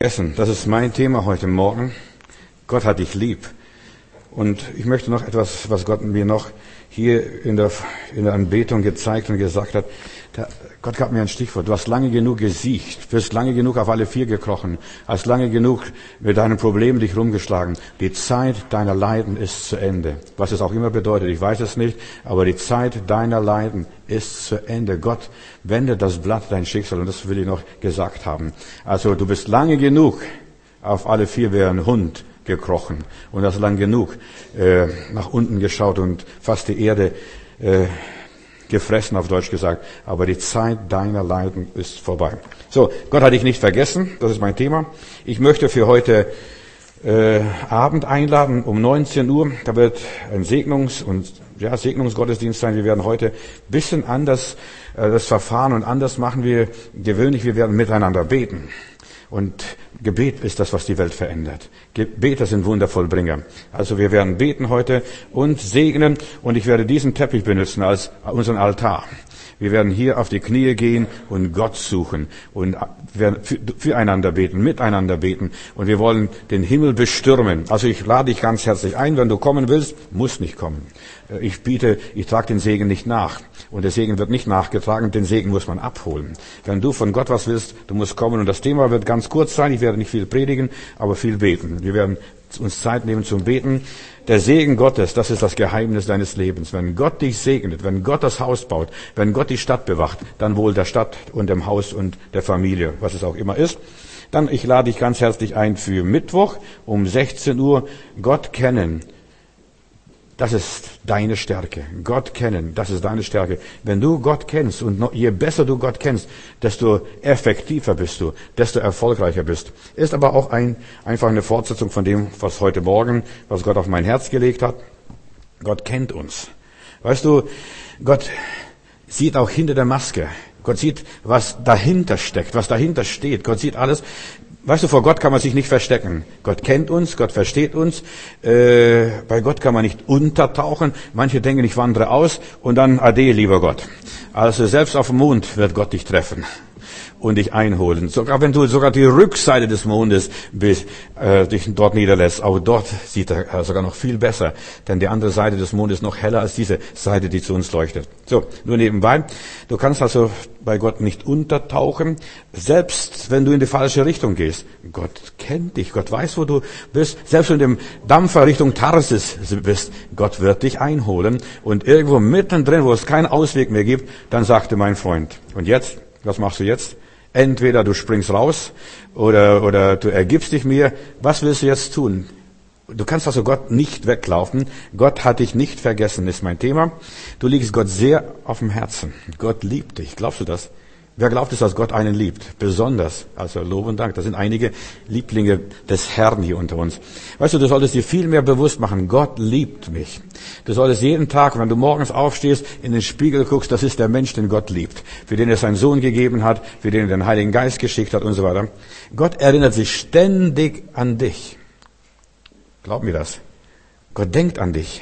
vergessen. Das ist mein Thema heute Morgen. Gott hat dich lieb. Und ich möchte noch etwas, was Gott mir noch hier in der Anbetung gezeigt und gesagt hat. Gott gab mir ein Stichwort. Du hast lange genug gesiecht, bist lange genug auf alle vier gekrochen, hast lange genug mit deinen Problemen dich rumgeschlagen. Die Zeit deiner Leiden ist zu Ende. Was es auch immer bedeutet, ich weiß es nicht, aber die Zeit deiner Leiden ist zu Ende. Gott wendet das Blatt dein Schicksal, und das will ich noch gesagt haben. Also du bist lange genug auf alle vier wie ein Hund gekrochen und hast lang genug nach unten geschaut und fast die Erde gefressen, auf Deutsch gesagt. Aber die Zeit deiner Leiden ist vorbei. So, Gott hat dich nicht vergessen. Das ist mein Thema. Ich möchte für heute Abend einladen um 19 Uhr. Da wird ein Segnungsgottesdienst sein. Wir werden heute ein bisschen anders das Verfahren und anders machen wie gewöhnlich. Wir werden miteinander beten. Und Gebet ist das, was die Welt verändert. Beter sind Wundervollbringer. Also wir werden beten heute und segnen, und ich werde diesen Teppich benutzen als unseren Altar. Wir werden hier auf die Knie gehen und Gott suchen und wir werden füreinander beten, miteinander beten, und wir wollen den Himmel bestürmen. Also ich lade dich ganz herzlich ein, wenn du kommen willst, musst nicht kommen. Ich trage den Segen nicht nach, und der Segen wird nicht nachgetragen, den Segen muss man abholen. Wenn du von Gott was willst, du musst kommen, und das Thema wird ganz kurz sein. Ich werde nicht viel predigen, aber viel beten. Wir werden uns Zeit nehmen zum Beten. Der Segen Gottes, das ist das Geheimnis deines Lebens. Wenn Gott dich segnet, wenn Gott das Haus baut, wenn Gott die Stadt bewacht, dann wohl der Stadt und dem Haus und der Familie, was es auch immer ist. Dann, ich lade dich ganz herzlich ein für Mittwoch um 16 Uhr. Gott kennen, das ist deine Stärke. Gott kennen, das ist deine Stärke. Wenn du Gott kennst, und je besser du Gott kennst, desto effektiver bist du, desto erfolgreicher bist. Ist aber auch einfach eine Fortsetzung von dem, was heute Morgen, was Gott auf mein Herz gelegt hat. Gott kennt uns. Weißt du, Gott sieht auch hinter der Maske. Gott sieht, was dahinter steckt, was dahinter steht. Gott sieht alles. Weißt du, vor Gott kann man sich nicht verstecken. Gott kennt uns, Gott versteht uns. Bei Gott kann man nicht untertauchen. Manche denken, ich wandere aus und dann ade, lieber Gott. Also selbst auf dem Mond wird Gott dich treffen und dich einholen. Sogar wenn du sogar die Rückseite des Mondes dich dort niederlässt, auch dort sieht er sogar noch viel besser, denn die andere Seite des Mondes ist noch heller als diese Seite, die zu uns leuchtet. So, nur nebenbei. Du kannst also bei Gott nicht untertauchen, selbst wenn du in die falsche Richtung gehst. Gott kennt dich, Gott weiß, wo du bist. Selbst wenn du im Dampfer Richtung Tarsis bist, Gott wird dich einholen. Und irgendwo mittendrin, wo es keinen Ausweg mehr gibt, dann sagte mein Freund, und jetzt, was machst du jetzt? Entweder du springst raus oder du ergibst dich mir. Was willst du jetzt tun? Du kannst also Gott nicht weglaufen. Gott hat dich nicht vergessen, ist mein Thema. Du liegst Gott sehr auf dem Herzen. Gott liebt dich. Glaubst du das? Wer glaubt es, dass Gott einen liebt? Besonders. Also Lob und Dank. Das sind einige Lieblinge des Herrn hier unter uns. Weißt du, du solltest dir viel mehr bewusst machen. Gott liebt mich. Du solltest jeden Tag, wenn du morgens aufstehst, in den Spiegel guckst, das ist der Mensch, den Gott liebt. Für den er seinen Sohn gegeben hat, für den er den Heiligen Geist geschickt hat und so weiter. Gott erinnert sich ständig an dich. Glaub mir das. Gott denkt an dich.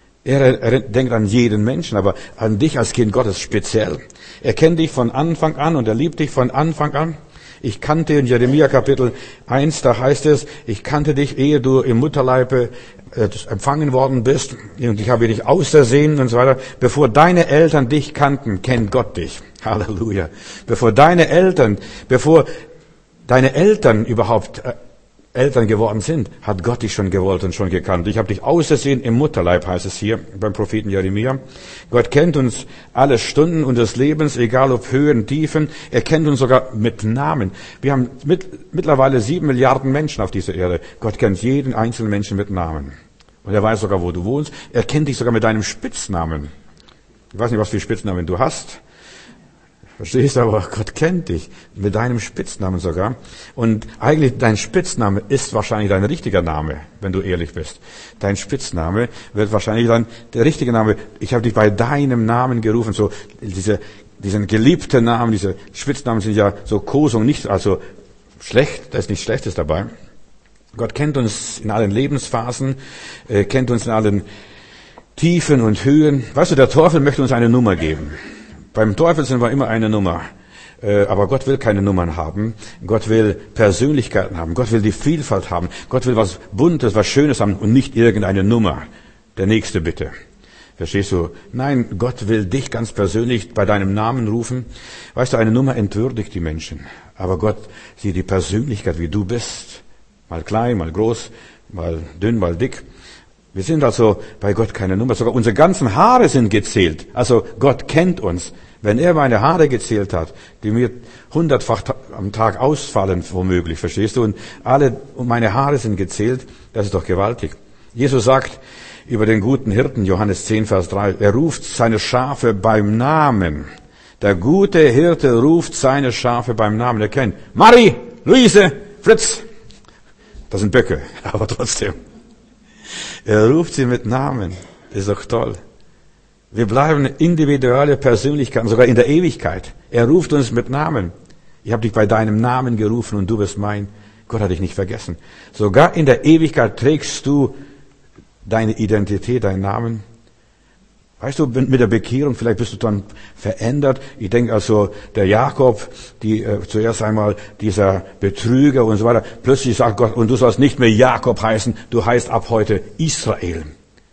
Er denkt an jeden Menschen, aber an dich als Kind Gottes speziell. Er kennt dich von Anfang an und er liebt dich von Anfang an. Ich kannte in Jeremia Kapitel 1, da heißt es, ich kannte dich, ehe du im Mutterleibe empfangen worden bist, und ich habe dich ausersehen und so weiter. Bevor deine Eltern dich kannten, kennt Gott dich. Halleluja. Bevor deine Eltern überhaupt Eltern geworden sind, hat Gott dich schon gewollt und schon gekannt. Ich habe dich ausersehen im Mutterleib, heißt es hier beim Propheten Jeremia. Gott kennt uns alle Stunden unseres Lebens, egal ob Höhen, Tiefen. Er kennt uns sogar mit Namen. Wir haben mittlerweile 7 Milliarden Menschen auf dieser Erde. Gott kennt jeden einzelnen Menschen mit Namen. Und er weiß sogar, wo du wohnst. Er kennt dich sogar mit deinem Spitznamen. Ich weiß nicht, was für Spitznamen du hast. Verstehst du, aber Gott kennt dich mit deinem Spitznamen sogar. Und eigentlich dein Spitzname ist wahrscheinlich dein richtiger Name, wenn du ehrlich bist. Dein Spitzname wird wahrscheinlich dann der richtige Name. Ich habe dich bei deinem Namen gerufen. So diesen geliebten Namen, diese Spitznamen sind ja so Kosung, nicht also schlecht, da ist nichts Schlechtes dabei. Gott kennt uns in allen Lebensphasen, kennt uns in allen Tiefen und Höhen. Weißt du, der Teufel möchte uns eine Nummer geben. Beim Teufel sind wir immer eine Nummer. Aber Gott will keine Nummern haben. Gott will Persönlichkeiten haben. Gott will die Vielfalt haben. Gott will was Buntes, was Schönes haben und nicht irgendeine Nummer. Der nächste bitte. Verstehst du? Nein, Gott will dich ganz persönlich bei deinem Namen rufen. Weißt du, eine Nummer entwürdigt die Menschen. Aber Gott sieht die Persönlichkeit, wie du bist. Mal klein, mal groß, mal dünn, mal dick. Wir sind also bei Gott keine Nummer. Sogar unsere ganzen Haare sind gezählt. Also Gott kennt uns. Wenn er meine Haare gezählt hat, die mir 100-fach am Tag ausfallen, womöglich, verstehst du? Und meine Haare sind gezählt, das ist doch gewaltig. Jesus sagt über den guten Hirten, Johannes 10, Vers 3, er ruft seine Schafe beim Namen. Der gute Hirte ruft seine Schafe beim Namen. Er kennt Marie, Luise, Fritz. Das sind Böcke, aber trotzdem. Er ruft sie mit Namen. Ist doch toll. Wir bleiben individuelle Persönlichkeiten, sogar in der Ewigkeit. Er ruft uns mit Namen. Ich habe dich bei deinem Namen gerufen und du bist mein. Gott hat dich nicht vergessen. Sogar in der Ewigkeit trägst du deine Identität, deinen Namen. Weißt du, mit der Bekehrung, vielleicht bist du dann verändert. Ich denke also, der Jakob, zuerst einmal dieser Betrüger und so weiter. Plötzlich sagt Gott, und du sollst nicht mehr Jakob heißen, du heißt ab heute Israel.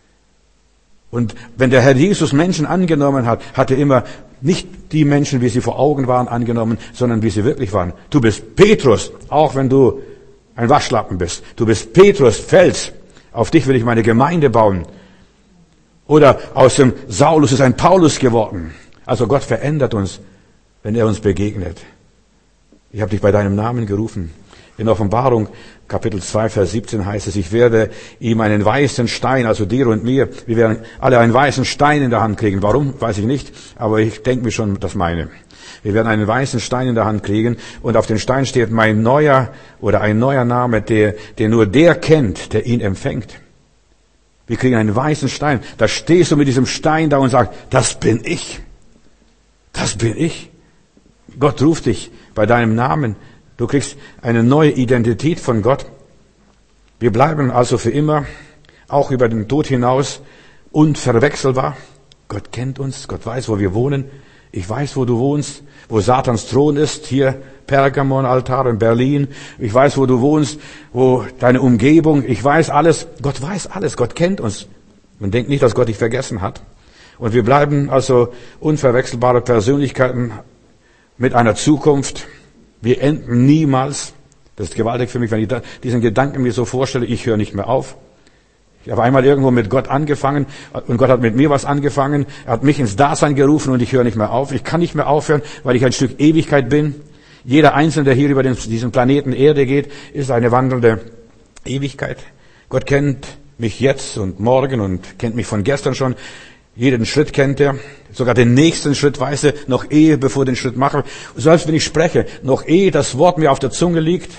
Und wenn der Herr Jesus Menschen angenommen hat, hat er immer nicht die Menschen, wie sie vor Augen waren, angenommen, sondern wie sie wirklich waren. Du bist Petrus, auch wenn du ein Waschlappen bist. Du bist Petrus, Fels. Auf dich will ich meine Gemeinde bauen. Oder aus dem Saulus ist ein Paulus geworden. Also Gott verändert uns, wenn er uns begegnet. Ich habe dich bei deinem Namen gerufen. In Offenbarung, Kapitel 2, Vers 17 heißt es, ich werde ihm einen weißen Stein, also dir und mir, wir werden alle einen weißen Stein in der Hand kriegen. Warum? Weiß ich nicht, aber ich denke mir schon, das meine. Wir werden einen weißen Stein in der Hand kriegen und auf dem Stein steht ein neuer Name, den nur der kennt, der ihn empfängt. Wir kriegen einen weißen Stein. Da stehst du mit diesem Stein da und sagst, das bin ich. Das bin ich. Gott ruft dich bei deinem Namen. Du kriegst eine neue Identität von Gott. Wir bleiben also für immer, auch über den Tod hinaus, unverwechselbar. Gott kennt uns, Gott weiß, wo wir wohnen. Ich weiß, wo du wohnst, wo Satans Thron ist, hier Pergamon-Altar in Berlin. Ich weiß, wo du wohnst, wo deine Umgebung, ich weiß alles. Gott weiß alles, Gott kennt uns. Man denkt nicht, dass Gott dich vergessen hat. Und wir bleiben also unverwechselbare Persönlichkeiten mit einer Zukunft. Wir enden niemals. Das ist gewaltig für mich, wenn ich diesen Gedanken mir so vorstelle, ich höre nicht mehr auf. Ich habe einmal irgendwo mit Gott angefangen und Gott hat mit mir was angefangen. Er hat mich ins Dasein gerufen und ich höre nicht mehr auf. Ich kann nicht mehr aufhören, weil ich ein Stück Ewigkeit bin. Jeder Einzelne, der hier über diesen Planeten Erde geht, ist eine wandelnde Ewigkeit. Gott kennt mich jetzt und morgen und kennt mich von gestern schon. Jeden Schritt kennt er. Sogar den nächsten Schritt weiß er, noch ehe, bevor ich den Schritt mache. Selbst wenn ich spreche, noch ehe das Wort mir auf der Zunge liegt,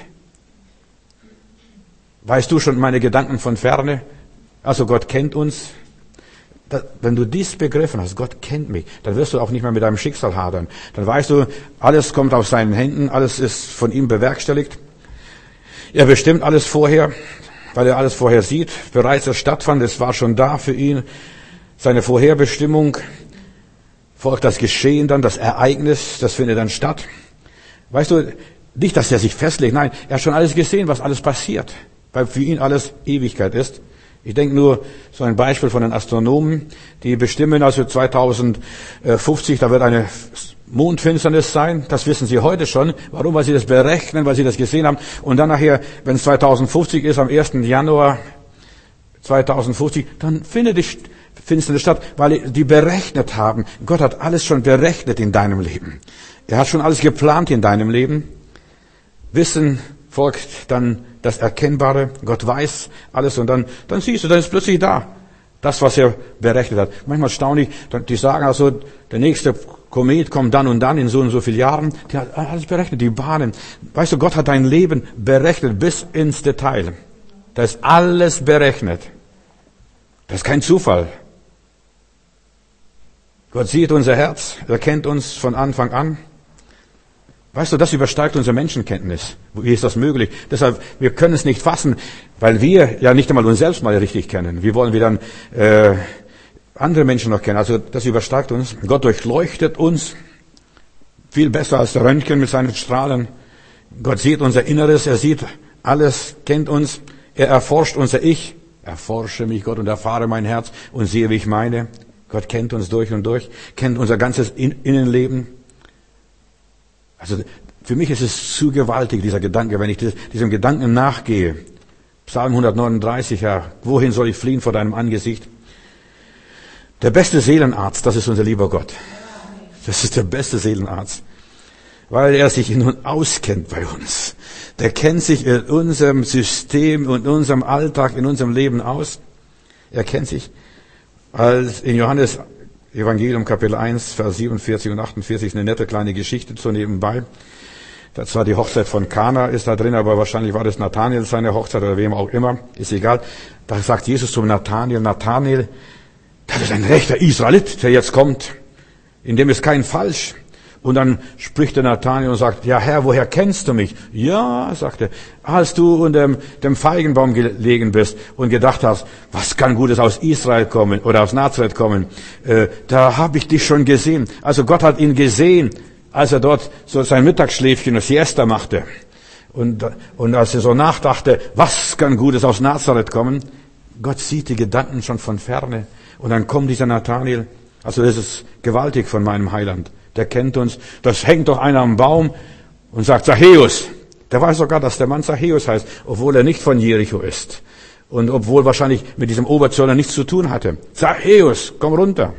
weißt du schon meine Gedanken von ferne. Also Gott kennt uns. Wenn du dies begriffen hast, Gott kennt mich, dann wirst du auch nicht mehr mit deinem Schicksal hadern. Dann weißt du, alles kommt aus seinen Händen, alles ist von ihm bewerkstelligt. Er bestimmt alles vorher, weil er alles vorher sieht. Bereits es stattfand, es war schon da für ihn. Seine Vorherbestimmung, folgt das Geschehen dann, das Ereignis, das findet dann statt. Weißt du, nicht, dass er sich festlegt, nein, er hat schon alles gesehen, was alles passiert, weil für ihn alles Ewigkeit ist. Ich denke nur, so ein Beispiel von den Astronomen, die bestimmen also 2050, da wird eine Mondfinsternis sein, das wissen sie heute schon. Warum? Weil sie das berechnen, weil sie das gesehen haben. Und dann nachher, wenn es 2050 ist, am 1. Januar 2050, dann findet die Finsternis statt, weil die berechnet haben. Gott hat alles schon berechnet in deinem Leben. Er hat schon alles geplant in deinem Leben. Wissen folgt dann das Erkennbare. Gott weiß alles und dann siehst du, dann ist plötzlich da. Das, was er berechnet hat. Manchmal staune ich, die sagen also, der nächste Komet kommt dann und dann in so und so vielen Jahren. Die hat alles berechnet, die Bahnen. Weißt du, Gott hat dein Leben berechnet bis ins Detail. Da ist alles berechnet. Das ist kein Zufall. Gott sieht unser Herz, er kennt uns von Anfang an. Weißt du, das übersteigt unsere Menschenkenntnis. Wie ist das möglich? Deshalb, wir können es nicht fassen, weil wir ja nicht einmal uns selbst mal richtig kennen. Wie wollen wir dann andere Menschen noch kennen? Also das übersteigt uns. Gott durchleuchtet uns Viel besser als der Röntgen mit seinen Strahlen. Gott sieht unser Inneres, er sieht alles, kennt uns. Er erforscht unser Ich. Erforsche mich, Gott, und erfahre mein Herz und sehe, wie ich meine. Gott kennt uns durch und durch, kennt unser ganzes Innenleben. Also für mich ist es zu gewaltig, dieser Gedanke, wenn ich diesem Gedanken nachgehe. Psalm 139, ja, wohin soll ich fliehen vor deinem Angesicht? Der beste Seelenarzt, das ist unser lieber Gott. Das ist der beste Seelenarzt, weil er sich in uns auskennt bei uns. Der kennt sich in unserem System und in unserem Alltag, in unserem Leben aus. Er kennt sich. Als in Johannes Evangelium Kapitel 1, Vers 47 und 48 ist eine nette kleine Geschichte so nebenbei. Das war die Hochzeit von Kana, ist da drin, aber wahrscheinlich war das Nathanael seine Hochzeit oder wem auch immer, ist egal. Da sagt Jesus zum Nathanael, Nathanael, das ist ein rechter Israelit, der jetzt kommt, in dem ist kein Falsch. Und dann spricht der Nathanael und sagt, ja Herr, woher kennst du mich? Ja, sagt er, als du unter dem Feigenbaum gelegen bist und gedacht hast, was kann Gutes aus Israel kommen oder aus Nazareth kommen, da habe ich dich schon gesehen. Also Gott hat ihn gesehen, als er dort so sein Mittagsschläfchen und Siesta machte. Und als er so nachdachte, was kann Gutes aus Nazareth kommen? Gott sieht die Gedanken schon von ferne. Und dann kommt dieser Nathanael, also das ist gewaltig von meinem Heiland. Der kennt uns. Das hängt doch einer am Baum und sagt, Zachäus. Der weiß sogar, dass der Mann Zachäus heißt, obwohl er nicht von Jericho ist. Und obwohl wahrscheinlich mit diesem Oberzöllner nichts zu tun hatte. Zachäus, komm runter.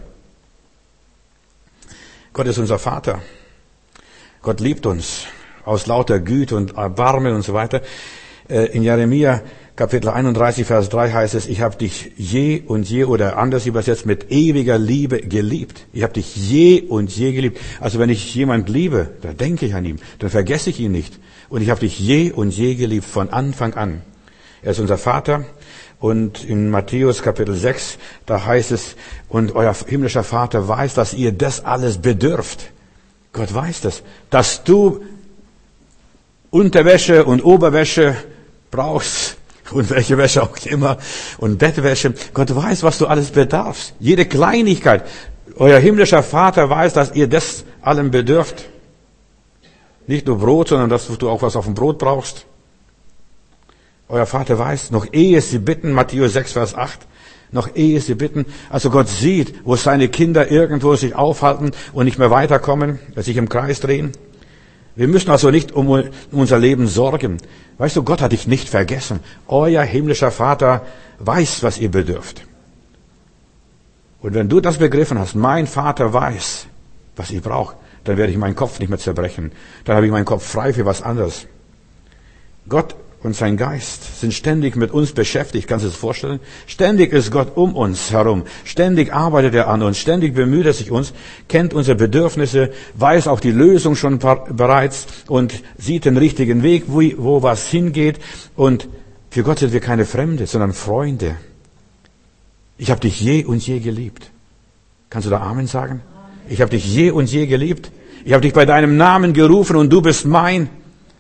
Gott ist unser Vater. Gott liebt uns aus lauter Güte und Erbarmen und so weiter. In Jeremia Kapitel 31, Vers 3 heißt es, ich habe dich je und je, oder anders übersetzt, mit ewiger Liebe geliebt. Ich habe dich je und je geliebt. Also wenn ich jemand liebe, dann denke ich an ihn, dann vergesse ich ihn nicht. Und ich habe dich je und je geliebt, von Anfang an. Er ist unser Vater. Und in Matthäus Kapitel 6, da heißt es, und euer himmlischer Vater weiß, dass ihr das alles bedürft. Gott weiß das, dass du Unterwäsche und Oberwäsche brauchst. Und welche Wäsche auch immer. Und Bettwäsche. Gott weiß, was du alles bedarfst. Jede Kleinigkeit. Euer himmlischer Vater weiß, dass ihr das allem bedürft. Nicht nur Brot, sondern dass du auch was auf dem Brot brauchst. Euer Vater weiß, noch ehe sie bitten, Matthäus 6, Vers 8, noch ehe sie bitten. Also Gott sieht, wo seine Kinder irgendwo sich aufhalten und nicht mehr weiterkommen, sich im Kreis drehen. Wir müssen also nicht um unser Leben sorgen. Weißt du, Gott hat dich nicht vergessen. Euer himmlischer Vater weiß, was ihr bedürft. Und wenn du das begriffen hast, mein Vater weiß, was ich brauche, dann werde ich meinen Kopf nicht mehr zerbrechen. Dann habe ich meinen Kopf frei für was anderes. Gott und sein Geist sind ständig mit uns beschäftigt. Kannst du dir das vorstellen? Ständig ist Gott um uns herum. Ständig arbeitet er an uns. Ständig bemüht er sich uns, kennt unsere Bedürfnisse, weiß auch die Lösung schon bereits und sieht den richtigen Weg, wo was hingeht. Und für Gott sind wir keine Fremde, sondern Freunde. Ich habe dich je und je geliebt. Kannst du da Amen sagen? Ich habe dich je und je geliebt. Ich habe dich bei deinem Namen gerufen und du bist mein.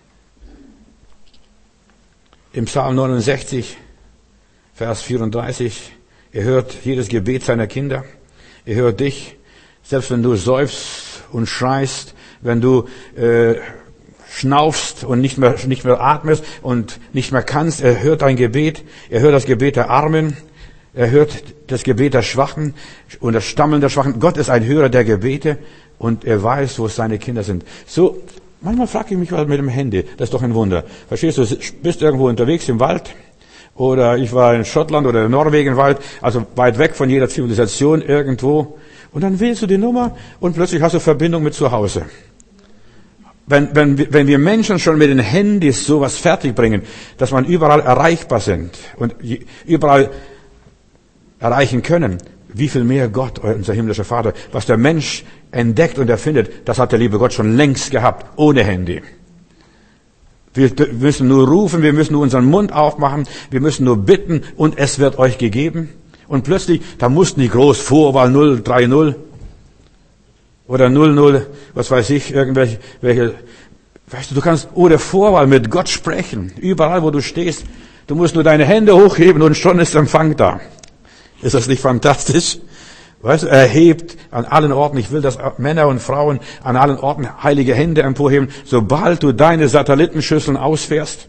Im Psalm 69, Vers 34, er hört jedes Gebet seiner Kinder. Er hört dich, selbst wenn du seufzt und schreist, wenn du schnaufst und nicht mehr atmest und nicht mehr kannst. Er hört dein Gebet. Er hört das Gebet der Armen. Er hört das Gebet der Schwachen und das Stammeln der Schwachen. Gott ist ein Hörer der Gebete und er weiß, wo seine Kinder sind. So, manchmal frage ich mich mal mit dem Handy. Das ist doch ein Wunder. Verstehst du, bist irgendwo unterwegs im Wald oder ich war in Schottland oder in Norwegen im Wald, also weit weg von jeder Zivilisation irgendwo. Und dann wählst du die Nummer und plötzlich hast du Verbindung mit zu Hause. Wenn wir Menschen schon mit den Handys sowas fertigbringen, dass man überall erreichbar sind und überall erreichen können, wie viel mehr Gott, unser himmlischer Vater, was der Mensch entdeckt und erfindet, das hat der liebe Gott schon längst gehabt, ohne Handy. Wir müssen nur rufen, wir müssen nur unseren Mund aufmachen, wir müssen nur bitten und es wird euch gegeben. Und plötzlich, da mussten die groß Vorwahl 030 oder 00, was weiß ich, welche, weißt du kannst ohne Vorwahl mit Gott sprechen, überall wo du stehst. Du musst nur deine Hände hochheben und schon ist Empfang da. Ist das nicht fantastisch? Weißt du, erhebt an allen Orten. Ich will, dass Männer und Frauen an allen Orten heilige Hände emporheben. Sobald du deine Satellitenschüsseln ausfährst,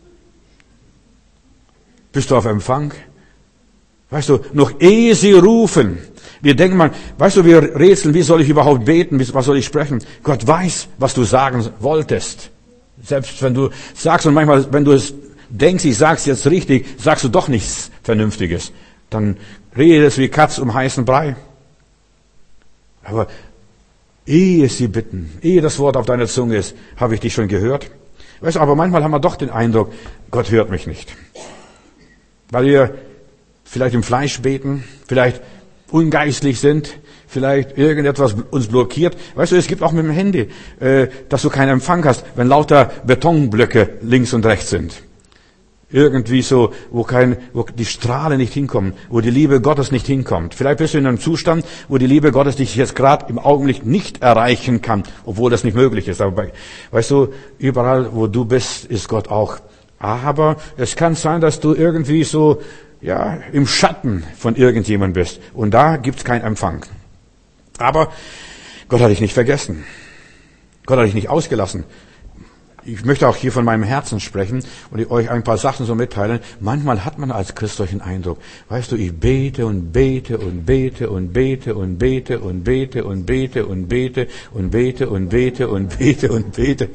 bist du auf Empfang. Weißt du, noch ehe sie rufen. Wir denken mal, weißt du, wir rätseln, wie soll ich überhaupt beten, was soll ich sprechen? Gott weiß, was du sagen wolltest. Selbst wenn du sagst, und manchmal, wenn du es denkst, ich sag's jetzt richtig, sagst du doch nichts Vernünftiges. Dann redest wie Katz um heißen Brei. Aber ehe sie bitten, ehe das Wort auf deiner Zunge ist, habe ich dich schon gehört. Weißt du, aber manchmal haben wir doch den Eindruck, Gott hört mich nicht. Weil wir vielleicht im Fleisch beten, vielleicht ungeistlich sind, vielleicht irgendetwas uns blockiert. Weißt du, es gibt auch mit dem Handy, dass du keinen Empfang hast, wenn lauter Betonblöcke links und rechts sind. Irgendwie so, wo die Strahlen nicht hinkommen, wo die Liebe Gottes nicht hinkommt. Vielleicht bist du in einem Zustand, wo die Liebe Gottes dich jetzt gerade im Augenblick nicht erreichen kann, obwohl das nicht möglich ist. Aber weißt du, überall, wo du bist, ist Gott auch. Aber es kann sein, dass du irgendwie so, ja, im Schatten von irgendjemand bist. Und da gibt's keinen Empfang. Aber Gott hat dich nicht vergessen. Gott hat dich nicht ausgelassen. Ich möchte auch hier von meinem Herzen sprechen und euch ein paar Sachen so mitteilen. Manchmal hat man als Christ solchen Eindruck. Weißt du, ich bete und bete und bete und bete und bete und bete und bete und bete und bete und bete und bete und bete.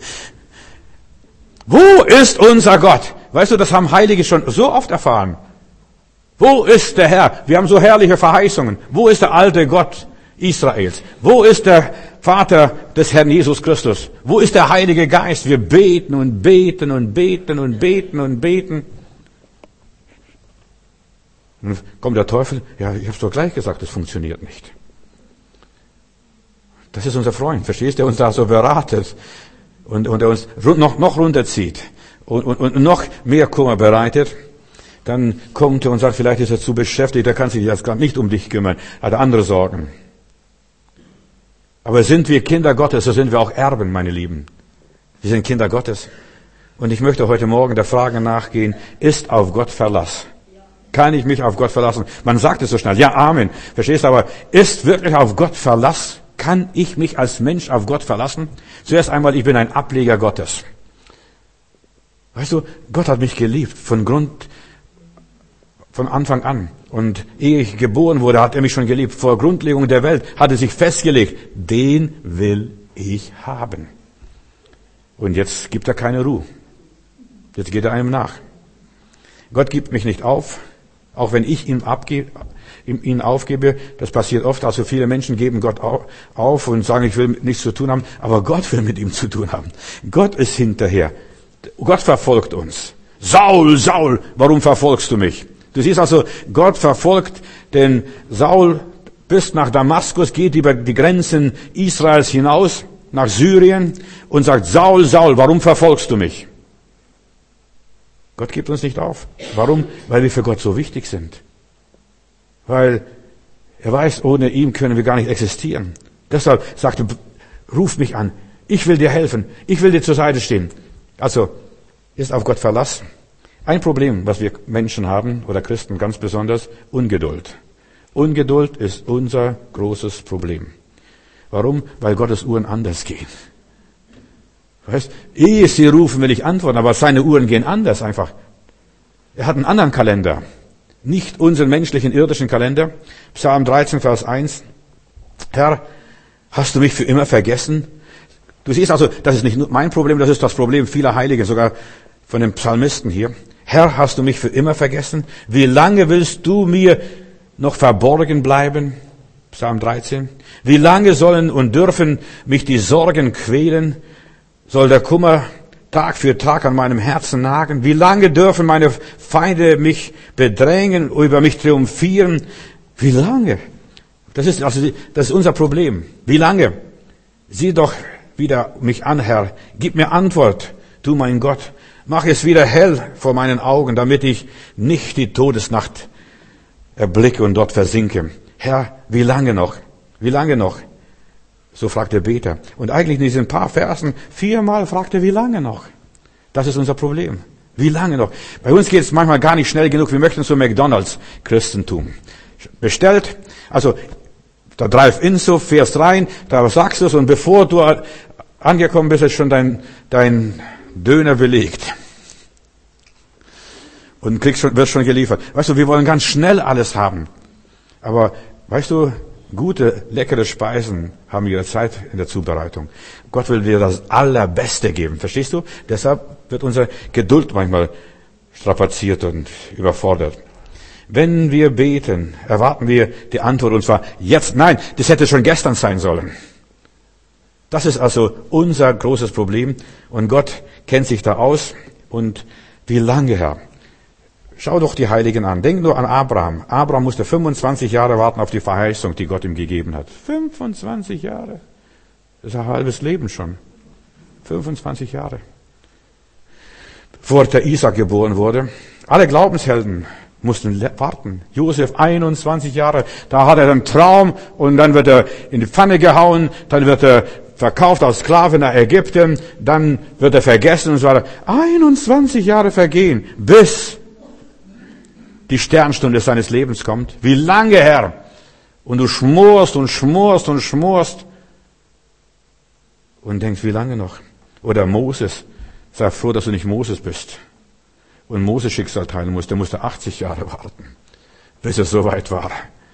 Wo ist unser Gott? Weißt du, das haben Heilige schon so oft erfahren. Wo ist der Herr? Wir haben so herrliche Verheißungen. Wo ist der alte Gott Israels? Wo ist der Vater des Herrn Jesus Christus? Wo ist der Heilige Geist? Wir beten und beten und beten und beten und beten. Und dann kommt der Teufel. Ja, ich habe es doch gleich gesagt, das funktioniert nicht. Das ist unser Freund, verstehst du? Der uns da so beratet und der uns noch runterzieht und noch mehr Kummer bereitet. Dann kommt er und sagt, vielleicht ist er zu beschäftigt, er kann sich jetzt gar nicht um dich kümmern, hat andere Sorgen. Aber sind wir Kinder Gottes, so sind wir auch Erben, meine Lieben. Wir sind Kinder Gottes. Und ich möchte heute Morgen der Frage nachgehen, ist auf Gott Verlass? Kann ich mich auf Gott verlassen? Man sagt es so schnell, ja, Amen. Verstehst du, aber ist wirklich auf Gott Verlass? Kann ich mich als Mensch auf Gott verlassen? Zuerst einmal, ich bin ein Ableger Gottes. Weißt du, Gott hat mich geliebt, von Anfang an. Und ehe ich geboren wurde, hat er mich schon geliebt. Vor Grundlegung der Welt hat er sich festgelegt, den will ich haben. Und jetzt gibt er keine Ruhe. Jetzt geht er einem nach. Gott gibt mich nicht auf, auch wenn ich ihn aufgebe. Das passiert oft. Also viele Menschen geben Gott auf und sagen, ich will nichts zu tun haben. Aber Gott will mit ihm zu tun haben. Gott ist hinterher. Gott verfolgt uns. Saul, Saul, warum verfolgst du mich? Du siehst also, Gott verfolgt den Saul bis nach Damaskus, geht über die Grenzen Israels hinaus, nach Syrien und sagt, Saul, Saul, warum verfolgst du mich? Gott gibt uns nicht auf. Warum? Weil wir für Gott so wichtig sind. Weil er weiß, ohne ihn können wir gar nicht existieren. Deshalb sagt er, ruf mich an. Ich will dir helfen. Ich will dir zur Seite stehen. Also, ist auf Gott Verlass. Ein Problem, was wir Menschen haben, oder Christen ganz besonders, Ungeduld. Ungeduld ist unser großes Problem. Warum? Weil Gottes Uhren anders gehen. Weißt, ehe sie rufen, will ich antworten, aber seine Uhren gehen anders einfach. Er hat einen anderen Kalender. Nicht unseren menschlichen, irdischen Kalender. Psalm 13, Vers 1. Herr, hast du mich für immer vergessen? Du siehst also, das ist nicht nur mein Problem, das ist das Problem vieler Heiligen, sogar von den Psalmisten hier. Herr, hast du mich für immer vergessen? Wie lange willst du mir noch verborgen bleiben? Psalm 13. Wie lange sollen und dürfen mich die Sorgen quälen? Soll der Kummer Tag für Tag an meinem Herzen nagen? Wie lange dürfen meine Feinde mich bedrängen, über mich triumphieren? Wie lange? Das ist unser Problem. Wie lange? Sieh doch wieder mich an, Herr. Gib mir Antwort, du mein Gott. Mach es wieder hell vor meinen Augen, damit ich nicht die Todesnacht erblicke und dort versinke. Herr, wie lange noch? Wie lange noch? So fragt der Beter. Und eigentlich in diesen paar Versen 4-mal fragt er, wie lange noch? Das ist unser Problem. Wie lange noch? Bei uns geht es manchmal gar nicht schnell genug. Wir möchten so McDonald's Christentum. Bestellt. Also, Da Drive-In so, fährst rein, da sagst du es und bevor du angekommen bist, ist schon dein Döner belegt. Und wird schon geliefert. Weißt du, wir wollen ganz schnell alles haben. Aber, weißt du, gute, leckere Speisen haben ihre Zeit in der Zubereitung. Gott will dir das Allerbeste geben. Verstehst du? Deshalb wird unsere Geduld manchmal strapaziert und überfordert. Wenn wir beten, erwarten wir die Antwort, und zwar jetzt. Nein, das hätte schon gestern sein sollen. Das ist also unser großes Problem. Und Gott kennt sich da aus. Und wie lange, Herr? Schau doch die Heiligen an. Denk nur an Abraham. Abraham musste 25 Jahre warten auf die Verheißung, die Gott ihm gegeben hat. 25 Jahre. Das ist ein halbes Leben schon. 25 Jahre. Bevor der Isaac geboren wurde. Alle Glaubenshelden mussten warten. Josef 21 Jahre. Da hat er einen Traum und dann wird er in die Pfanne gehauen. Dann wird er verkauft als Sklave nach Ägypten. Dann wird er vergessen und so weiter. 21 Jahre vergehen, bis die Sternstunde seines Lebens kommt. Wie lange, Herr? Und du schmorst und schmorst und schmorst und denkst, wie lange noch? Oder Moses. Sei froh, dass du nicht Moses bist und Moses Schicksal teilen musst. Der musste 80 Jahre warten, bis es soweit war.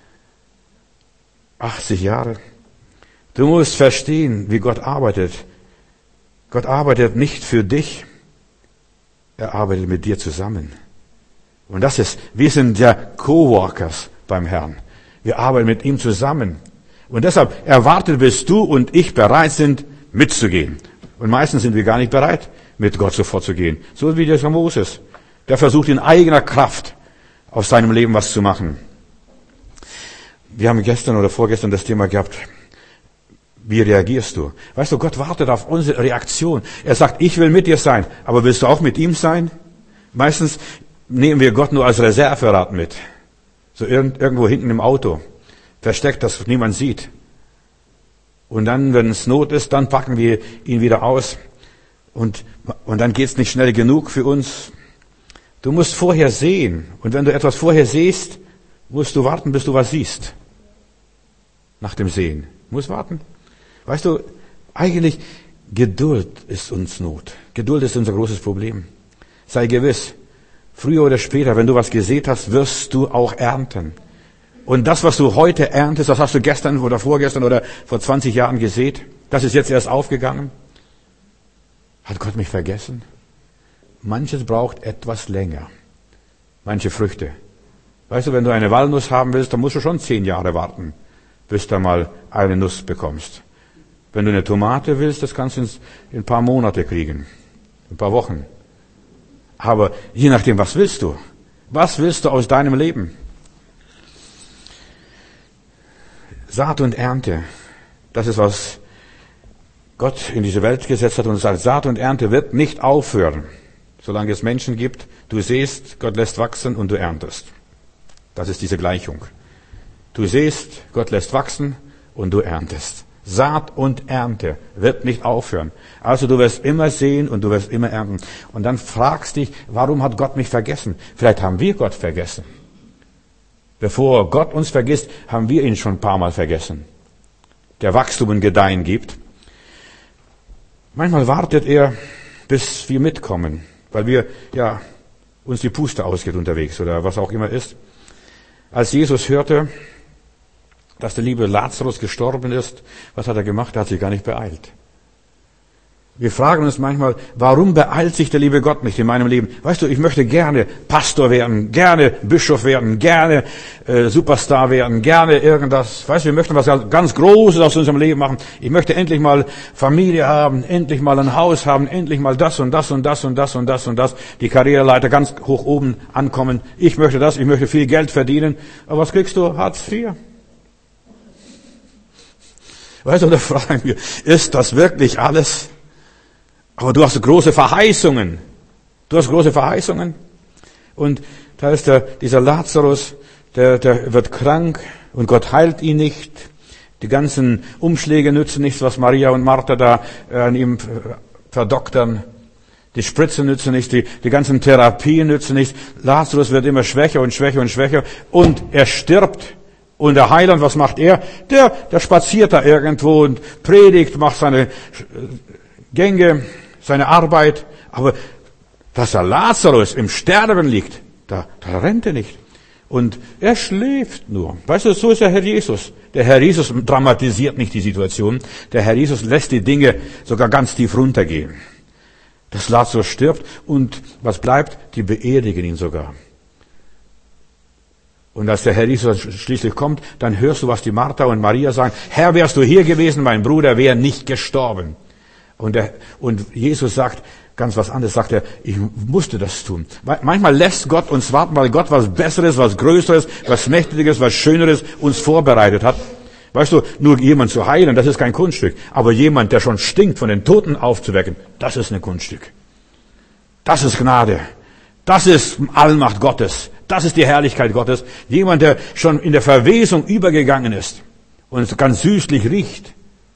80 Jahre. Du musst verstehen, wie Gott arbeitet. Gott arbeitet nicht für dich. Er arbeitet mit dir zusammen. Und wir sind ja Coworkers beim Herrn. Wir arbeiten mit ihm zusammen. Und deshalb erwartet, bis du und ich bereit sind, mitzugehen. Und meistens sind wir gar nicht bereit, mit Gott sofort zu gehen. So wie der Moses. Der versucht in eigener Kraft aus seinem Leben was zu machen. Wir haben gestern oder vorgestern das Thema gehabt, wie reagierst du? Weißt du, Gott wartet auf unsere Reaktion. Er sagt, ich will mit dir sein, aber willst du auch mit ihm sein? Meistens nehmen wir Gott nur als Reserverad mit. So irgendwo hinten im Auto. Versteckt, dass niemand sieht. Und dann, wenn es Not ist, dann packen wir ihn wieder aus. Und dann geht's nicht schnell genug für uns. Du musst vorher sehen. Und wenn du etwas vorher siehst, musst du warten, bis du was siehst. Nach dem Sehen. Du musst warten. Weißt du, eigentlich Geduld ist uns Not. Geduld ist unser großes Problem. Sei gewiss, früher oder später, wenn du was gesät hast, wirst du auch ernten. Und das, was du heute erntest, das hast du gestern oder vorgestern oder vor 20 Jahren gesät. Das ist jetzt erst aufgegangen. Hat Gott mich vergessen? Manches braucht etwas länger. Manche Früchte. Weißt du, wenn du eine Walnuss haben willst, dann musst du schon 10 Jahre warten, bis du mal eine Nuss bekommst. Wenn du eine Tomate willst, das kannst du in ein paar Monate kriegen. Ein paar Wochen. Aber je nachdem, was willst du? Was willst du aus deinem Leben? Saat und Ernte. Das ist, was Gott in diese Welt gesetzt hat und sagt, Saat und Ernte wird nicht aufhören. Solange es Menschen gibt, du säst, Gott lässt wachsen und du erntest. Das ist diese Gleichung. Du säst, Gott lässt wachsen und du erntest. Saat und Ernte wird nicht aufhören. Also du wirst immer säen und du wirst immer ernten. Und dann fragst dich, warum hat Gott mich vergessen? Vielleicht haben wir Gott vergessen. Bevor Gott uns vergisst, haben wir ihn schon ein paar Mal vergessen. Der Wachstum und Gedeihen gibt. Manchmal wartet er, bis wir mitkommen, weil wir uns die Puste ausgeht unterwegs oder was auch immer ist. Als Jesus hörte, dass der liebe Lazarus gestorben ist, was hat er gemacht? Er hat sich gar nicht beeilt. Wir fragen uns manchmal, warum beeilt sich der liebe Gott nicht in meinem Leben? Weißt du, ich möchte gerne Pastor werden, gerne Bischof werden, gerne Superstar werden, gerne irgendwas. Weißt du, wir möchten was ganz Großes aus unserem Leben machen. Ich möchte endlich mal Familie haben, endlich mal ein Haus haben, endlich mal das und das und das und das und das und das. Die Karriereleiter ganz hoch oben ankommen. Ich möchte das, ich möchte viel Geld verdienen. Aber was kriegst du? Hartz IV. Weißt du, da fragen wir, ist das wirklich alles? Aber du hast große Verheißungen. Du hast große Verheißungen. Und da ist dieser Lazarus, der wird krank und Gott heilt ihn nicht. Die ganzen Umschläge nützen nichts, was Maria und Martha da an ihm verdoktern. Die Spritzen nützen nichts, die ganzen Therapien nützen nichts. Lazarus wird immer schwächer und schwächer und schwächer und er stirbt Und der Heiland, was macht er? Der spaziert da irgendwo und predigt, macht seine Gänge, seine Arbeit. Aber dass der Lazarus im Sterben liegt, da rennt er nicht. Und er schläft nur. Weißt du, so ist der Herr Jesus. Der Herr Jesus dramatisiert nicht die Situation. Der Herr Jesus lässt die Dinge sogar ganz tief runtergehen. Das Lazarus stirbt und was bleibt? Die beerdigen ihn sogar. Und als der Herr Jesus schließlich kommt, dann hörst du, was die Martha und Maria sagen. Herr, wärst du hier gewesen, mein Bruder wäre nicht gestorben. Und Jesus sagt ganz was anderes, sagt er, ich musste das tun. Manchmal lässt Gott uns warten, weil Gott was Besseres, was Größeres, was Mächtigeres, was Schöneres uns vorbereitet hat. Weißt du, nur jemand zu heilen, das ist kein Kunststück. Aber jemand, der schon stinkt, von den Toten aufzuwecken, das ist ein Kunststück. Das ist Gnade. Das ist Allmacht Gottes. Das ist die Herrlichkeit Gottes. Jemand, der schon in der Verwesung übergegangen ist und ganz süßlich riecht.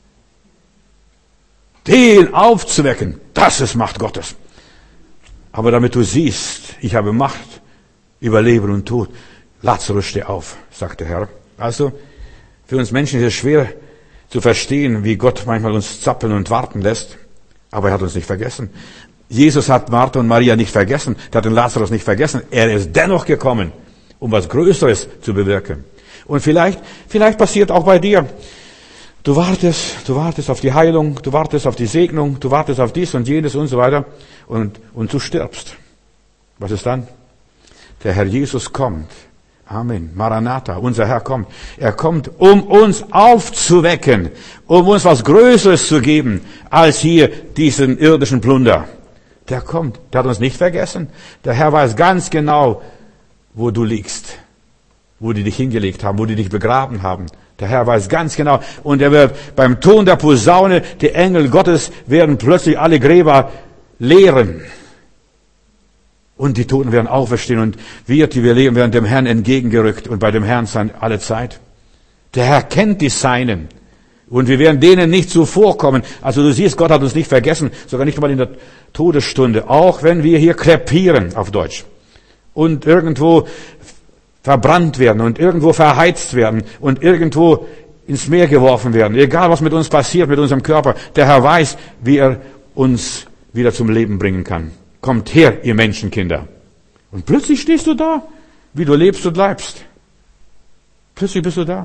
Den aufzuwecken, das ist Macht Gottes. Aber damit du siehst, ich habe Macht über Leben und Tod. Lazarus, steh auf, sagt der Herr. Also, für uns Menschen ist es schwer zu verstehen, wie Gott manchmal uns zappeln und warten lässt. Aber er hat uns nicht vergessen. Jesus hat Martha und Maria nicht vergessen. Er hat den Lazarus nicht vergessen. Er ist dennoch gekommen, um was Größeres zu bewirken. Und vielleicht passiert auch bei dir. Du wartest auf die Heilung, du wartest auf die Segnung, du wartest auf dies und jenes und so weiter und du stirbst. Was ist dann? Der Herr Jesus kommt. Amen. Maranatha, unser Herr kommt. Er kommt, um uns aufzuwecken, um uns was Größeres zu geben, als hier diesen irdischen Plunder. Der kommt, der hat uns nicht vergessen. Der Herr weiß ganz genau, wo du liegst, wo die dich hingelegt haben, wo die dich begraben haben. Der Herr weiß ganz genau. Und er wird beim Ton der Posaune, die Engel Gottes werden plötzlich alle Gräber leeren. Und die Toten werden auferstehen und wir, die wir leben, werden dem Herrn entgegengerückt und bei dem Herrn sein alle Zeit. Der Herr kennt die Seinen. Und wir werden denen nicht zuvorkommen. Also du siehst, Gott hat uns nicht vergessen, sogar nicht mal in der Todesstunde. Auch wenn wir hier krepieren, auf Deutsch. Und irgendwo verbrannt werden und irgendwo verheizt werden und irgendwo ins Meer geworfen werden. Egal, was mit uns passiert, mit unserem Körper. Der Herr weiß, wie er uns wieder zum Leben bringen kann. Kommt her, ihr Menschenkinder. Und plötzlich stehst du da, wie du lebst und bleibst. Plötzlich bist du da.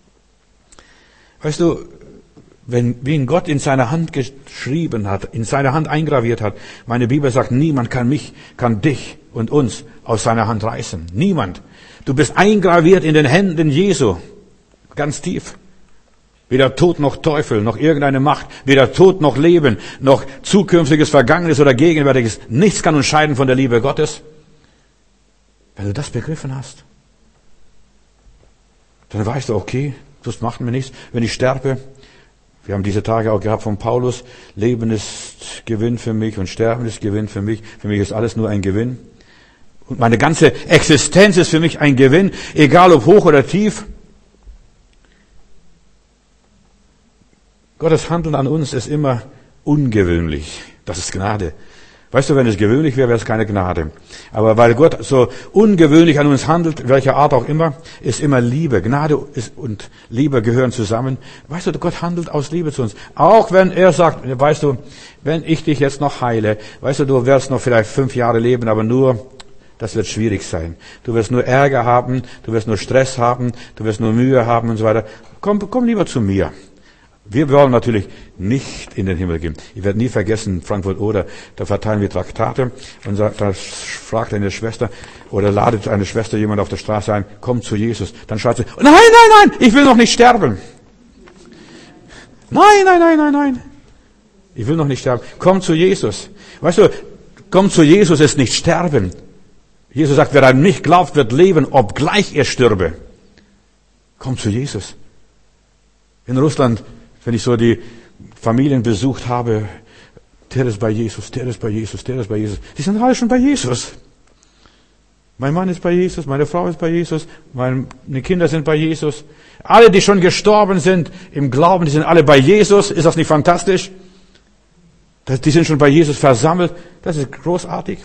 Weißt du, wie ihn Gott in seiner Hand geschrieben hat, in seiner Hand eingraviert hat. Meine Bibel sagt, niemand kann dich und uns aus seiner Hand reißen. Niemand. Du bist eingraviert in den Händen Jesu. Ganz tief. Weder Tod noch Teufel, noch irgendeine Macht, weder Tod noch Leben, noch zukünftiges, Vergangenes oder Gegenwärtiges. Nichts kann uns scheiden von der Liebe Gottes. Wenn du das begriffen hast, dann weißt du, okay, das macht mir nichts, wenn ich sterbe. Wir haben diese Tage auch gehabt von Paulus. Leben ist Gewinn für mich und Sterben ist Gewinn für mich. Für mich ist alles nur ein Gewinn. Und meine ganze Existenz ist für mich ein Gewinn, egal ob hoch oder tief. Gottes Handeln an uns ist immer ungewöhnlich. Das ist Gnade. Weißt du, wenn es gewöhnlich wäre, wäre es keine Gnade. Aber weil Gott so ungewöhnlich an uns handelt, welcher Art auch immer, ist immer Liebe. Gnade und Liebe gehören zusammen. Weißt du, Gott handelt aus Liebe zu uns. Auch wenn er sagt, weißt du, wenn ich dich jetzt noch heile, weißt du wirst noch vielleicht 5 Jahre leben, aber nur, das wird schwierig sein. Du wirst nur Ärger haben, du wirst nur Stress haben, du wirst nur Mühe haben und so weiter. Komm lieber zu mir. Wir wollen natürlich nicht in den Himmel gehen. Ich werde nie vergessen, Frankfurt Oder, da verteilen wir Traktate und da fragt eine Schwester oder ladet eine Schwester jemand auf der Straße ein, komm zu Jesus. Dann schreit sie, nein, ich will noch nicht sterben. Nein. Ich will noch nicht sterben. Komm zu Jesus. Weißt du, komm zu Jesus ist nicht sterben. Jesus sagt, wer an mich glaubt, wird leben, obgleich er stürbe. Komm zu Jesus. In Russland, wenn ich so die Familien besucht habe, der ist bei Jesus. Die sind alle schon bei Jesus. Mein Mann ist bei Jesus, meine Frau ist bei Jesus, meine Kinder sind bei Jesus. Alle, die schon gestorben sind im Glauben, die sind alle bei Jesus. Ist das nicht fantastisch? Die sind schon bei Jesus versammelt. Das ist großartig.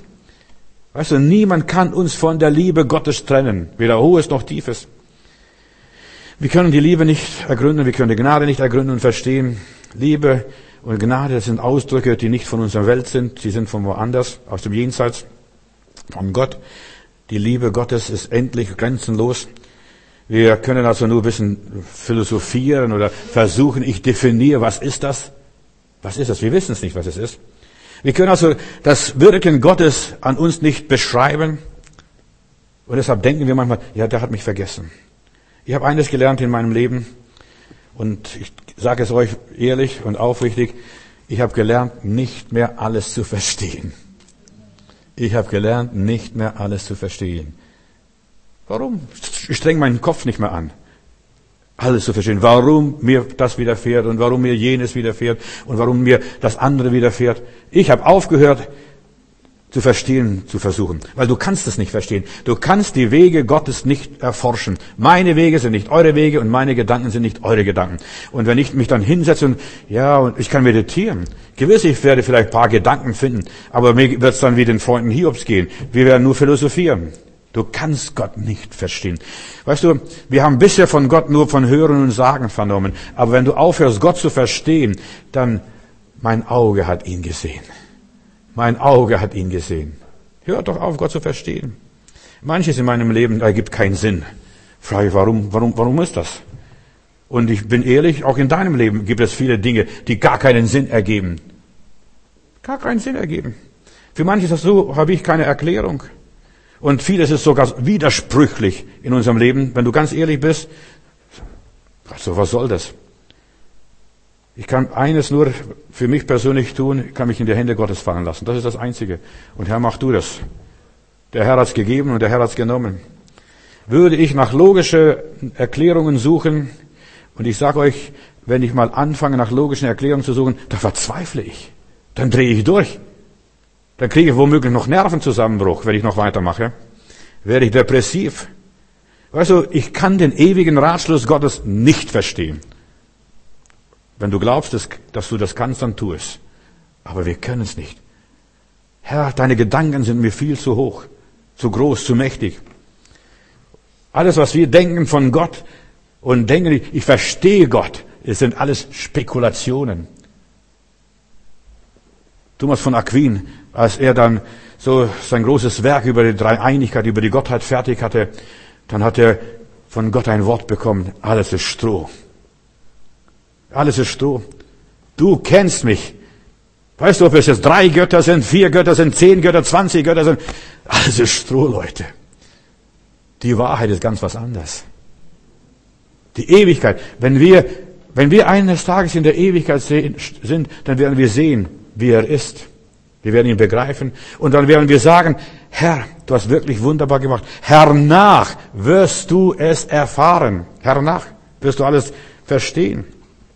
Weißt du, niemand kann uns von der Liebe Gottes trennen. Weder Hohes noch Tiefes. Wir können die Liebe nicht ergründen, wir können die Gnade nicht ergründen und verstehen. Liebe und Gnade sind Ausdrücke, die nicht von unserer Welt sind, sie sind von woanders, aus dem Jenseits, von Gott. Die Liebe Gottes ist endlich grenzenlos. Wir können also nur ein bisschen philosophieren oder versuchen, ich definiere, was ist das? Was ist das? Wir wissen es nicht, was es ist. Wir können also das Wirken Gottes an uns nicht beschreiben. Und deshalb denken wir manchmal, ja, der hat mich vergessen. Ich habe eines gelernt in meinem Leben. Und ich sage es euch ehrlich und aufrichtig. Ich habe gelernt, nicht mehr alles zu verstehen. Ich habe gelernt, nicht mehr alles zu verstehen. Warum? Ich streng meinen Kopf nicht mehr an, alles zu verstehen. Warum mir das widerfährt und warum mir jenes widerfährt und warum mir das andere widerfährt. Ich habe aufgehört zu verstehen, zu versuchen. Weil du kannst es nicht verstehen. Du kannst die Wege Gottes nicht erforschen. Meine Wege sind nicht eure Wege und meine Gedanken sind nicht eure Gedanken. Und wenn ich mich dann hinsetze und ich kann meditieren. Gewiss, ich werde vielleicht ein paar Gedanken finden, aber mir wird es dann wie den Freunden Hiobs gehen. Wir werden nur philosophieren. Du kannst Gott nicht verstehen. Weißt du, wir haben bisher von Gott nur von Hören und Sagen vernommen. Aber wenn du aufhörst, Gott zu verstehen, dann, mein Auge hat ihn gesehen. Mein Auge hat ihn gesehen. Hör doch auf, Gott zu verstehen. Manches in meinem Leben ergibt keinen Sinn. Frage ich, warum ist das? Und ich bin ehrlich, auch in deinem Leben gibt es viele Dinge, die gar keinen Sinn ergeben. Gar keinen Sinn ergeben. Für manches so habe ich keine Erklärung. Und vieles ist sogar widersprüchlich in unserem Leben. Wenn du ganz ehrlich bist, also was soll das? Ich kann eines nur für mich persönlich tun, ich kann mich in die Hände Gottes fallen lassen. Das ist das Einzige. Und Herr, mach du das. Der Herr hat's gegeben und der Herr hat's genommen. Würde ich nach logischen Erklärungen suchen, und ich sage euch, wenn ich mal anfange, nach logischen Erklärungen zu suchen, da verzweifle ich. Dann drehe ich durch. Dann kriege ich womöglich noch Nervenzusammenbruch, wenn ich noch weitermache. Werde ich depressiv. Weißt du, ich kann den ewigen Ratschluss Gottes nicht verstehen. Wenn du glaubst, dass du das kannst, dann tu es. Aber wir können es nicht. Herr, deine Gedanken sind mir viel zu hoch, zu groß, zu mächtig. Alles, was wir denken von Gott und denken, ich verstehe Gott, es sind alles Spekulationen. Thomas von Aquin, als er dann so sein großes Werk über die Dreieinigkeit, über die Gottheit fertig hatte, dann hat er von Gott ein Wort bekommen, alles ist Stroh. Alles ist Stroh. Du kennst mich. Weißt du, ob es jetzt 3 Götter sind, 4 Götter sind, 10 Götter, 20 Götter sind? Alles ist Stroh, Leute. Die Wahrheit ist ganz was anderes. Die Ewigkeit. Wenn wir eines Tages in der Ewigkeit sind, dann werden wir sehen, wie er ist. Wir werden ihn begreifen. Und dann werden wir sagen, Herr, du hast wirklich wunderbar gemacht. Hernach wirst du es erfahren. Hernach wirst du alles verstehen.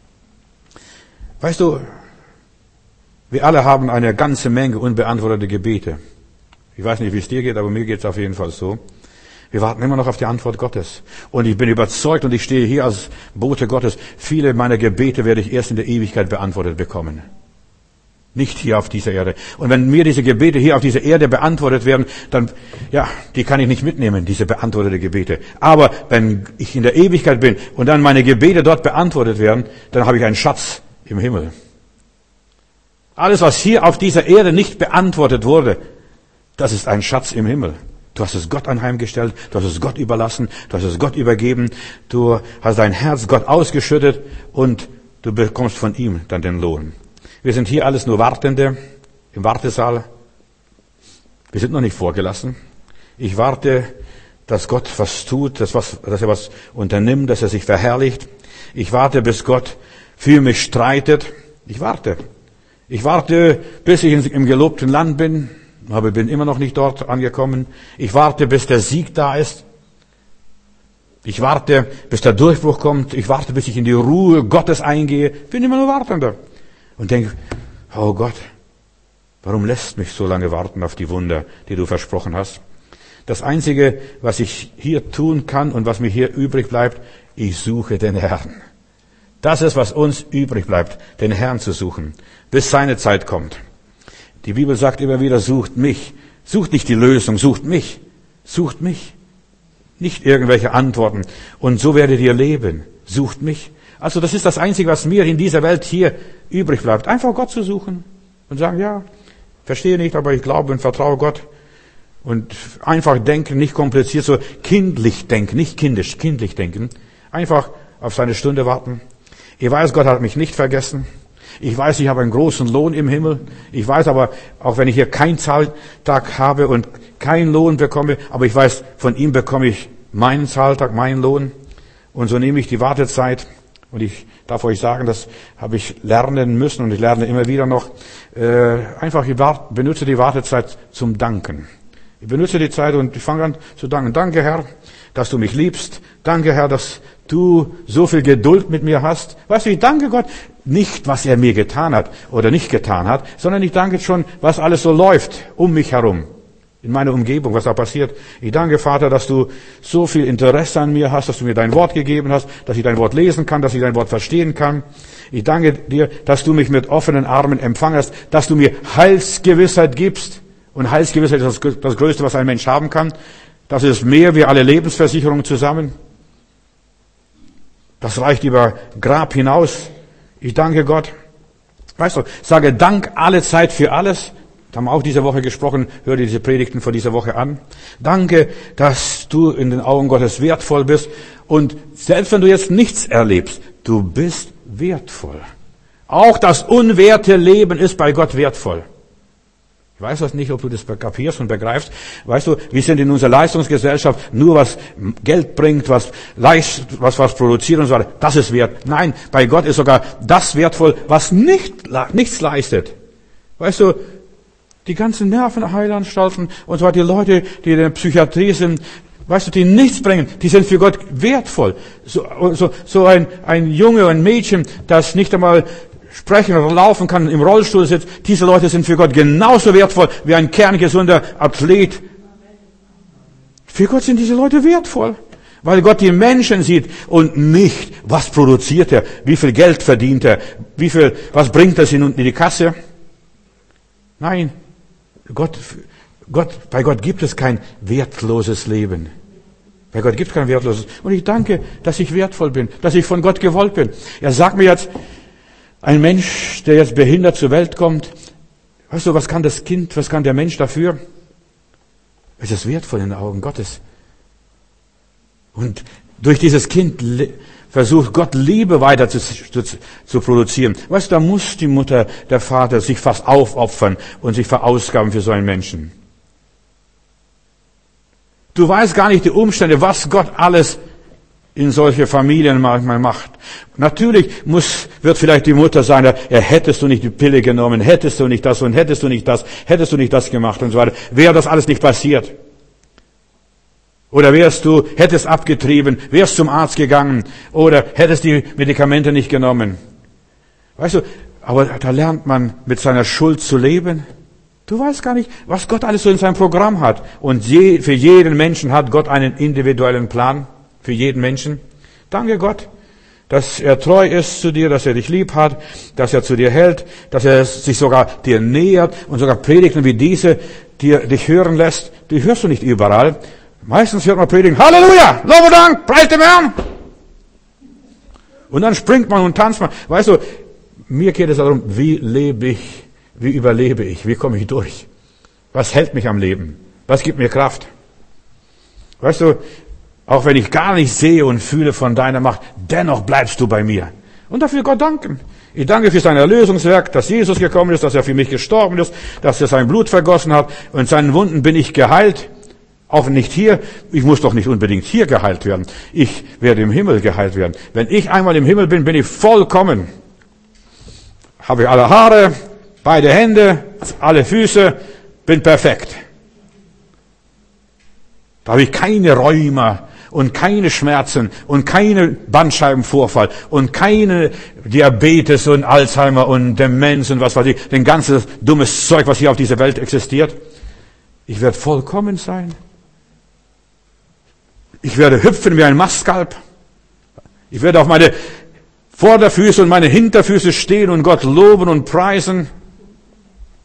Weißt du, wir alle haben eine ganze Menge unbeantwortete Gebete. Ich weiß nicht, wie es dir geht, aber mir geht es auf jeden Fall so. Wir warten immer noch auf die Antwort Gottes. Und ich bin überzeugt und ich stehe hier als Bote Gottes. Viele meiner Gebete werde ich erst in der Ewigkeit beantwortet bekommen. Nicht hier auf dieser Erde. Und wenn mir diese Gebete hier auf dieser Erde beantwortet werden, dann, die kann ich nicht mitnehmen, diese beantwortete Gebete. Aber wenn ich in der Ewigkeit bin und dann meine Gebete dort beantwortet werden, dann habe ich einen Schatz im Himmel. Alles, was hier auf dieser Erde nicht beantwortet wurde, das ist ein Schatz im Himmel. Du hast es Gott anheimgestellt, du hast es Gott überlassen, du hast es Gott übergeben, du hast dein Herz Gott ausgeschüttet und du bekommst von ihm dann den Lohn. Wir sind hier alles nur Wartende im Wartesaal. Wir sind noch nicht vorgelassen. Ich warte, dass Gott was tut, dass er was unternimmt, dass er sich verherrlicht. Ich warte, bis Gott für mich streitet. Ich warte. Ich warte, bis ich im gelobten Land bin, aber bin immer noch nicht dort angekommen. Ich warte, bis der Sieg da ist. Ich warte, bis der Durchbruch kommt. Ich warte, bis ich in die Ruhe Gottes eingehe. Bin immer nur Wartender. Und denke, oh Gott, warum lässt mich so lange warten auf die Wunder, die du versprochen hast? Das Einzige, was ich hier tun kann und was mir hier übrig bleibt, ich suche den Herrn. Das ist, was uns übrig bleibt, den Herrn zu suchen, bis seine Zeit kommt. Die Bibel sagt immer wieder, sucht mich. Sucht nicht die Lösung, sucht mich. Sucht mich. Nicht irgendwelche Antworten. Und so werdet ihr leben. Sucht mich. Also das ist das Einzige, was mir in dieser Welt hier übrig bleibt. Einfach Gott zu suchen und sagen, ja, verstehe nicht, aber ich glaube und vertraue Gott. Und einfach denken, nicht kompliziert, so kindlich denken, nicht kindisch, kindlich denken. Einfach auf seine Stunde warten. Ich weiß, Gott hat mich nicht vergessen. Ich weiß, ich habe einen großen Lohn im Himmel. Ich weiß aber, auch wenn ich hier keinen Zahltag habe und keinen Lohn bekomme, aber ich weiß, von ihm bekomme ich meinen Zahltag, meinen Lohn. Und so nehme ich die Wartezeit. Und ich darf euch sagen, das habe ich lernen müssen und ich lerne immer wieder noch. Einfach, ich benutze die Wartezeit zum Danken. Ich benutze die Zeit und ich fange an zu danken. Danke, Herr, dass du mich liebst. Danke, Herr, dass du so viel Geduld mit mir hast. Weißt du, ich danke Gott nicht, was er mir getan hat oder nicht getan hat, sondern ich danke schon, was alles so läuft um mich herum, in meiner Umgebung, was da passiert. Ich danke, Vater, dass du so viel Interesse an mir hast, dass du mir dein Wort gegeben hast, dass ich dein Wort lesen kann, dass ich dein Wort verstehen kann. Ich danke dir, dass du mich mit offenen Armen empfangen hast, dass du mir Heilsgewissheit gibst. Und Heilsgewissheit ist das Größte, was ein Mensch haben kann. Das ist mehr wie alle Lebensversicherungen zusammen. Das reicht über Grab hinaus. Ich danke Gott. Weißt du, sage Dank alle Zeit für alles. Da haben wir auch diese Woche gesprochen. Hör dir diese Predigten von dieser Woche an. Danke, dass du in den Augen Gottes wertvoll bist. Und selbst wenn du jetzt nichts erlebst, du bist wertvoll. Auch das unwerte Leben ist bei Gott wertvoll. Ich weiß das nicht, ob du das kapierst und begreifst. Weißt du, wir sind in unserer Leistungsgesellschaft nur was Geld bringt, was produziert und so weiter. Das ist wert. Nein, bei Gott ist sogar das wertvoll, was nichts leistet. Weißt du, die ganzen Nervenheilanstalten und so weiter, die Leute, die in der Psychiatrie sind, weißt du, die nichts bringen, die sind für Gott wertvoll. So ein Junge, ein Mädchen, das nicht einmal sprechen oder laufen kann, im Rollstuhl sitzt, diese Leute sind für Gott genauso wertvoll wie ein kerngesunder Athlet. Für Gott sind diese Leute wertvoll, weil Gott die Menschen sieht und nicht, was produziert er, wie viel Geld verdient er, was bringt das in die Kasse. Nein, bei Gott gibt es kein wertloses Leben. Bei Gott gibt es kein wertloses. Und ich danke, dass ich wertvoll bin, dass ich von Gott gewollt bin. Er sagt mir jetzt, ein Mensch, der jetzt behindert zur Welt kommt, weißt du, was kann der Mensch dafür? Es ist wertvoll in den Augen Gottes. Und durch dieses Kind versucht Gott Liebe weiter zu produzieren. Weißt du, da muss die Mutter, der Vater sich fast aufopfern und sich verausgaben für so einen Menschen. Du weißt gar nicht die Umstände, was Gott alles in solche Familien manchmal macht. Natürlich wird vielleicht die Mutter sagen, hättest du nicht die Pille genommen, hättest du nicht das und hättest du nicht das gemacht und so weiter, wäre das alles nicht passiert. Oder hättest abgetrieben, wärst zum Arzt gegangen oder hättest die Medikamente nicht genommen. Weißt du, aber da lernt man mit seiner Schuld zu leben. Du weißt gar nicht, was Gott alles so in seinem Programm hat. Und für jeden Menschen hat Gott einen individuellen Plan. Für jeden Menschen. Danke Gott, dass er treu ist zu dir, dass er dich lieb hat, dass er zu dir hält, dass er sich sogar dir nähert und sogar Predigten wie diese dich hören lässt. Die hörst du nicht überall. Meistens hört man Predigen, Halleluja, Lob und Dank, preis dem Herrn. Und dann springt man und tanzt man. Weißt du, mir geht es darum, wie lebe ich, wie überlebe ich, wie komme ich durch? Was hält mich am Leben? Was gibt mir Kraft? Weißt du, auch wenn ich gar nicht sehe und fühle von deiner Macht, dennoch bleibst du bei mir. Und dafür Gott danken. Ich danke für sein Erlösungswerk, dass Jesus gekommen ist, dass er für mich gestorben ist, dass er sein Blut vergossen hat. Und in seinen Wunden bin ich geheilt. Auch nicht hier. Ich muss doch nicht unbedingt hier geheilt werden. Ich werde im Himmel geheilt werden. Wenn ich einmal im Himmel bin, bin ich vollkommen. Habe ich alle Haare, beide Hände, alle Füße, bin perfekt. Da habe ich keine Rheuma und keine Schmerzen und keine Bandscheibenvorfall und keine Diabetes und Alzheimer und Demenz und was weiß ich, den ganzen dummes Zeug, was hier auf dieser Welt existiert. Ich werde vollkommen sein. Ich werde hüpfen wie ein Mastkalb. Ich werde auf meine Vorderfüße und meine Hinterfüße stehen und Gott loben und preisen.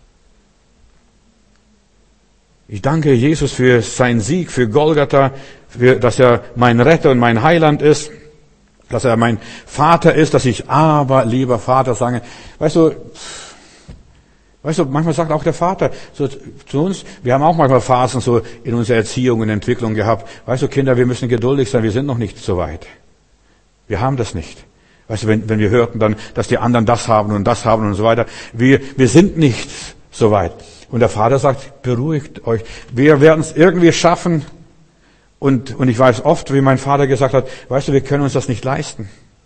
Ich danke Jesus für seinen Sieg, für Golgatha, dass er mein Retter und mein Heiland ist, dass er mein Vater ist, dass ich aber, lieber Vater, sage. Weißt du, manchmal sagt auch der Vater so zu uns, wir haben auch manchmal Phasen so in unserer Erziehung und Entwicklung gehabt. Weißt du, Kinder, wir müssen geduldig sein, wir sind noch nicht so weit. Wir haben das nicht. Weißt du, wenn wir hörten dann, dass die anderen das haben und so weiter. Wir sind nicht so weit. Und der Vater sagt, beruhigt euch. Wir werden es irgendwie schaffen. Und ich weiß oft, wie mein Vater gesagt hat, weißt du, wir können uns das nicht leisten.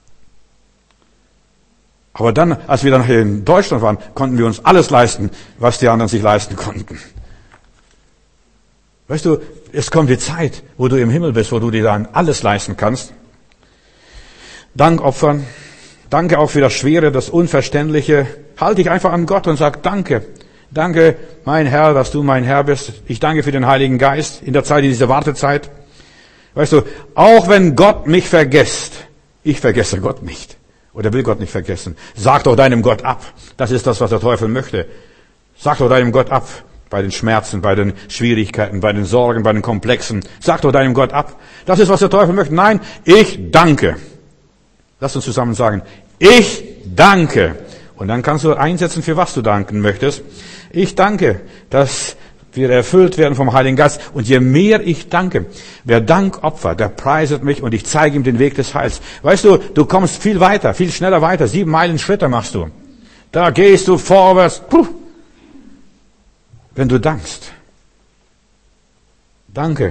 Aber dann, als wir dann hier in Deutschland waren, konnten wir uns alles leisten, was die anderen sich leisten konnten. Weißt du, es kommt die Zeit, wo du im Himmel bist, wo du dir dann alles leisten kannst. Dank opfern. Danke auch für das Schwere, das Unverständliche. Halte dich einfach an Gott und sag Danke. Danke, mein Herr, dass du mein Herr bist. Ich danke für den Heiligen Geist in der Zeit, in dieser Wartezeit. Weißt du, auch wenn Gott mich vergisst, ich vergesse Gott nicht. Oder will Gott nicht vergessen. Sag doch deinem Gott ab. Das ist das, was der Teufel möchte. Sag doch deinem Gott ab. Bei den Schmerzen, bei den Schwierigkeiten, bei den Sorgen, bei den Komplexen. Sag doch deinem Gott ab. Das ist, was der Teufel möchte. Nein, ich danke. Lass uns zusammen sagen, ich danke. Und dann kannst du einsetzen, für was du danken möchtest. Ich danke, dass wir erfüllt werden vom Heiligen Geist. Und je mehr ich danke, wer Dank opfert, der preiset mich und ich zeige ihm den Weg des Heils. Weißt du, du kommst viel weiter, viel schneller weiter. 7 Meilen Schritte machst du. Da gehst du vorwärts. Puh. Wenn du dankst. Danke.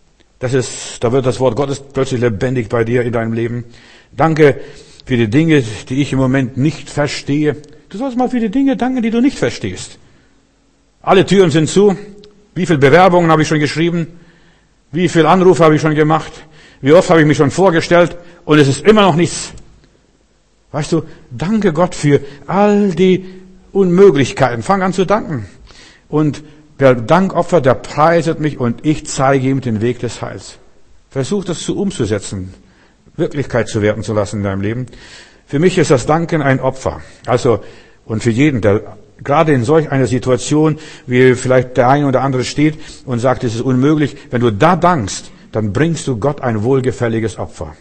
Da wird das Wort Gottes plötzlich lebendig bei dir in deinem Leben. Danke für die Dinge, die ich im Moment nicht verstehe. Du sollst mal für die Dinge danken, die du nicht verstehst. Alle Türen sind zu. Wie viele Bewerbungen habe ich schon geschrieben? Wie viele Anrufe habe ich schon gemacht? Wie oft habe ich mich schon vorgestellt? Und es ist immer noch nichts. Weißt du, danke Gott für all die Unmöglichkeiten. Fang an zu danken. Und wer Dank opfert, der preiset mich und ich zeige ihm den Weg des Heils. Versuch das umzusetzen, Wirklichkeit zu werden zu lassen in deinem Leben. Für mich ist das Danken ein Opfer. Also, und für jeden, der gerade in solch einer Situation, wie vielleicht der eine oder andere steht und sagt, es ist unmöglich, wenn du da dankst, dann bringst du Gott ein wohlgefälliges Opfer.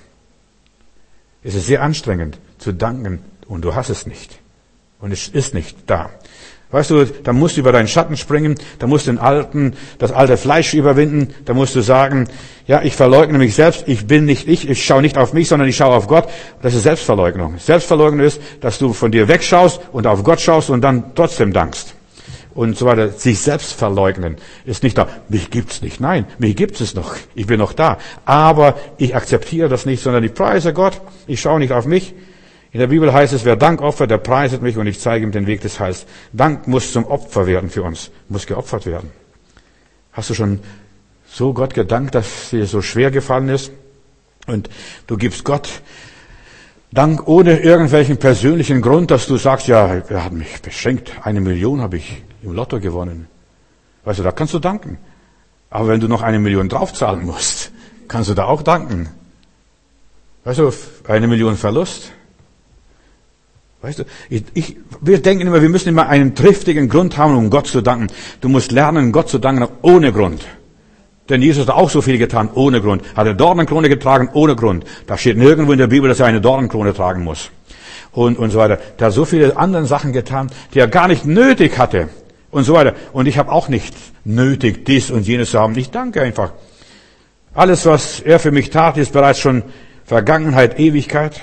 Es ist sehr anstrengend zu danken und du hast es nicht. Und es ist nicht da. Weißt du, da musst du über deinen Schatten springen, da musst du das alte Fleisch überwinden, da musst du sagen, ja, ich verleugne mich selbst, ich bin nicht ich schaue nicht auf mich, sondern ich schaue auf Gott. Das ist Selbstverleugnung. Selbstverleugnung ist, dass du von dir wegschaust und auf Gott schaust und dann trotzdem dankst. Und so weiter. Sich selbst verleugnen ist nicht da. Mich gibt's nicht. Nein, mich gibt es noch. Ich bin noch da. Aber ich akzeptiere das nicht, sondern ich preise Gott. Ich schaue nicht auf mich. In der Bibel heißt es, wer Dank opfert, der preiset mich und ich zeige ihm den Weg des Heils. Dank muss zum Opfer werden für uns, muss geopfert werden. Hast du schon so Gott gedankt, dass dir so schwer gefallen ist? Und du gibst Gott Dank ohne irgendwelchen persönlichen Grund, dass du sagst, ja, er hat mich beschenkt, 1 Million habe ich im Lotto gewonnen. Weißt du, da kannst du danken. Aber wenn du noch 1 Million draufzahlen musst, kannst du da auch danken. Weißt du, 1 Million Verlust. Weißt du, wir denken immer, wir müssen immer einen triftigen Grund haben, um Gott zu danken. Du musst lernen, Gott zu danken ohne Grund. Denn Jesus hat auch so viel getan ohne Grund. Hat er Dornenkrone getragen ohne Grund. Da steht nirgendwo in der Bibel, dass er eine Dornenkrone tragen muss. Und so weiter. Der hat so viele andere Sachen getan, die er gar nicht nötig hatte. Und so weiter. Und ich habe auch nicht nötig, dies und jenes zu haben. Ich danke einfach. Alles, was er für mich tat, ist bereits schon Vergangenheit, Ewigkeit.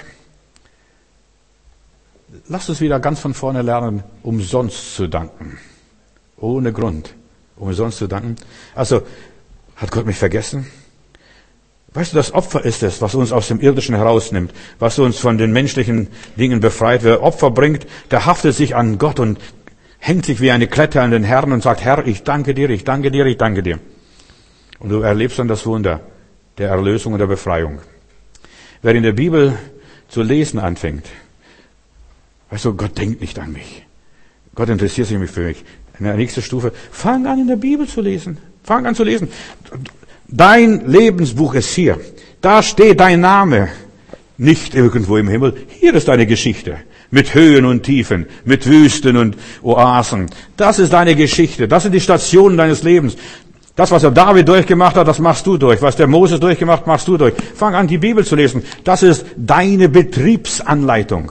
Lasst uns wieder ganz von vorne lernen, umsonst zu danken. Ohne Grund. Umsonst zu danken. Also, hat Gott mich vergessen? Weißt du, das Opfer ist es, was uns aus dem Irdischen herausnimmt, was uns von den menschlichen Dingen befreit. Wer Opfer bringt, der haftet sich an Gott und hängt sich wie eine Klette an den Herrn und sagt, Herr, ich danke dir, ich danke dir, ich danke dir. Und du erlebst dann das Wunder der Erlösung und der Befreiung. Wer in der Bibel zu lesen anfängt, weißt du, Gott denkt nicht an mich. Gott interessiert sich für mich. In der nächsten Stufe, fang an in der Bibel zu lesen. Fang an zu lesen. Dein Lebensbuch ist hier. Da steht dein Name. Nicht irgendwo im Himmel. Hier ist deine Geschichte. Mit Höhen und Tiefen. Mit Wüsten und Oasen. Das ist deine Geschichte. Das sind die Stationen deines Lebens. Das, was der David durchgemacht hat, das machst du durch. Was der Moses durchgemacht, machst du durch. Fang an, die Bibel zu lesen. Das ist deine Betriebsanleitung.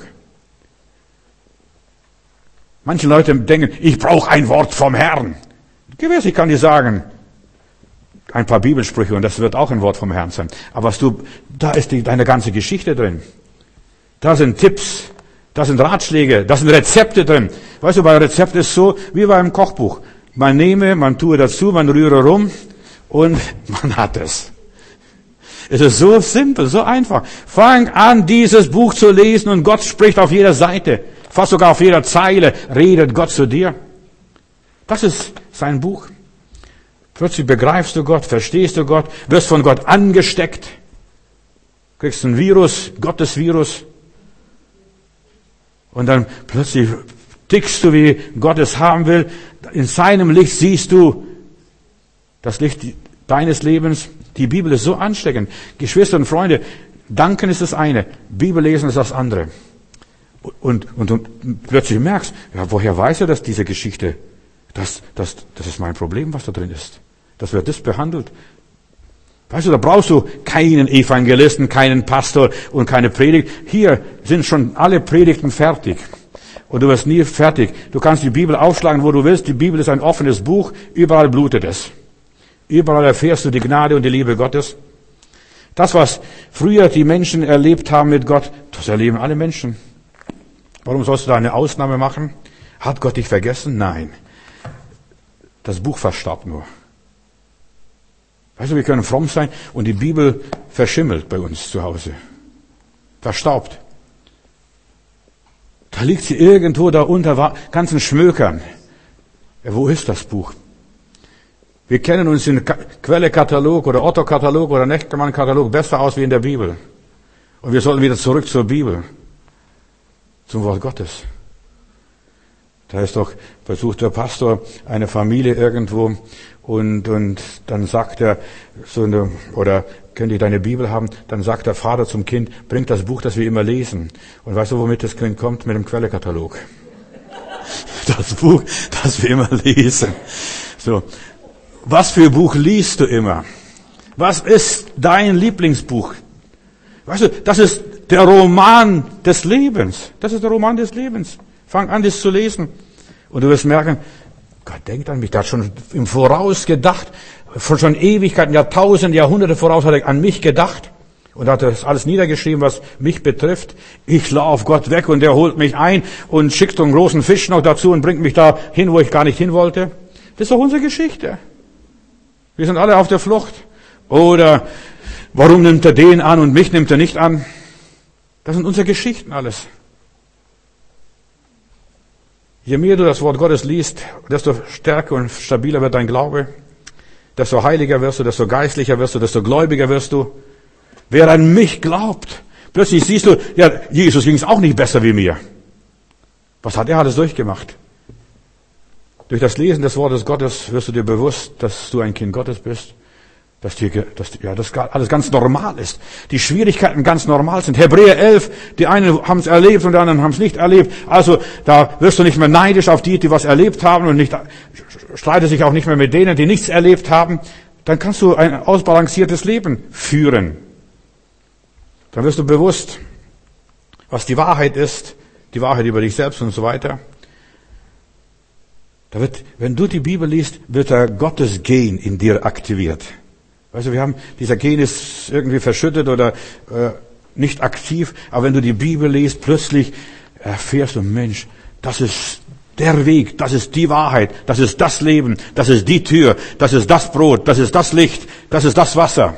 Manche Leute denken, ich brauche ein Wort vom Herrn. Gewiss, ich kann dir sagen, ein paar Bibelsprüche und das wird auch ein Wort vom Herrn sein. Aber da ist deine ganze Geschichte drin. Da sind Tipps, da sind Ratschläge, da sind Rezepte drin. Weißt du, bei Rezept ist so wie beim Kochbuch. Man nehme, man tue dazu, man rühre rum und man hat es. Es ist so simpel, so einfach. Fang an, dieses Buch zu lesen und Gott spricht auf jeder Seite. Fast sogar auf jeder Zeile redet Gott zu dir. Das ist sein Buch. Plötzlich begreifst du Gott, verstehst du Gott, wirst von Gott angesteckt, kriegst ein Virus, Gottes Virus. Und dann plötzlich tickst du, wie Gott es haben will. In seinem Licht siehst du das Licht deines Lebens. Die Bibel ist so ansteckend. Geschwister und Freunde, danken ist das eine, Bibellesen ist das andere. Und plötzlich merkst, ja, woher weiß er das, diese Geschichte? Das ist mein Problem, was da drin ist. Das wird das behandelt. Weißt du, da brauchst du keinen Evangelisten, keinen Pastor und keine Predigt. Hier sind schon alle Predigten fertig. Und du wirst nie fertig. Du kannst die Bibel aufschlagen, wo du willst. Die Bibel ist ein offenes Buch. Überall blutet es. Überall erfährst du die Gnade und die Liebe Gottes. Das, was früher die Menschen erlebt haben mit Gott, das erleben alle Menschen. Warum sollst du da eine Ausnahme machen? Hat Gott dich vergessen? Nein. Das Buch verstaubt nur. Weißt du, wir können fromm sein und die Bibel verschimmelt bei uns zu Hause. Verstaubt. Da liegt sie irgendwo da unter ganzen Schmökern. Ja, wo ist das Buch? Wir kennen uns in Quelle-Katalog oder Otto-Katalog oder Neckermann-Katalog besser aus wie in der Bibel. Und wir sollten wieder zurück zur Bibel. Zum Wort Gottes. Da ist doch, besucht der Pastor eine Familie irgendwo und dann sagt er, oder könnt ihr deine Bibel haben, dann sagt der Vater zum Kind, bringt das Buch, das wir immer lesen. Und weißt du, womit das Kind kommt? Mit dem Quellekatalog. Das Buch, das wir immer lesen. So. Was für Buch liest du immer? Was ist dein Lieblingsbuch? Weißt du, das ist der Roman des Lebens. Das ist der Roman des Lebens. Fang an, das zu lesen. Und du wirst merken, Gott denkt an mich. Der hat schon im Voraus gedacht. Schon Ewigkeiten, Jahrtausende, Jahrhunderte voraus hat er an mich gedacht. Und hat das alles niedergeschrieben, was mich betrifft. Ich laufe Gott weg und der holt mich ein und schickt so einen großen Fisch noch dazu und bringt mich da hin, wo ich gar nicht hin wollte. Das ist doch unsere Geschichte. Wir sind alle auf der Flucht. Oder warum nimmt er den an und mich nimmt er nicht an? Das sind unsere Geschichten alles. Je mehr du das Wort Gottes liest, desto stärker und stabiler wird dein Glaube. Desto heiliger wirst du, desto geistlicher wirst du, desto gläubiger wirst du. Wer an mich glaubt, plötzlich siehst du, ja, Jesus ging es auch nicht besser wie mir. Was hat er alles durchgemacht? Durch das Lesen des Wortes Gottes wirst du dir bewusst, dass du ein Kind Gottes bist. Dass das alles ganz normal ist. Die Schwierigkeiten ganz normal sind. Hebräer 11, die einen haben es erlebt und die anderen haben es nicht erlebt. Also da wirst du nicht mehr neidisch auf die was erlebt haben und nicht streite sich auch nicht mehr mit denen, die nichts erlebt haben. Dann kannst du ein ausbalanciertes Leben führen. Dann wirst du bewusst, was die Wahrheit ist, die Wahrheit über dich selbst und so weiter. Wenn du die Bibel liest, wird der Gottes Gen in dir aktiviert. Weißt du, dieser Gen ist irgendwie verschüttet oder nicht aktiv, aber wenn du die Bibel liest, plötzlich erfährst du, Mensch, das ist der Weg, das ist die Wahrheit, das ist das Leben, das ist die Tür, das ist das Brot, das ist das Licht, das ist das Wasser.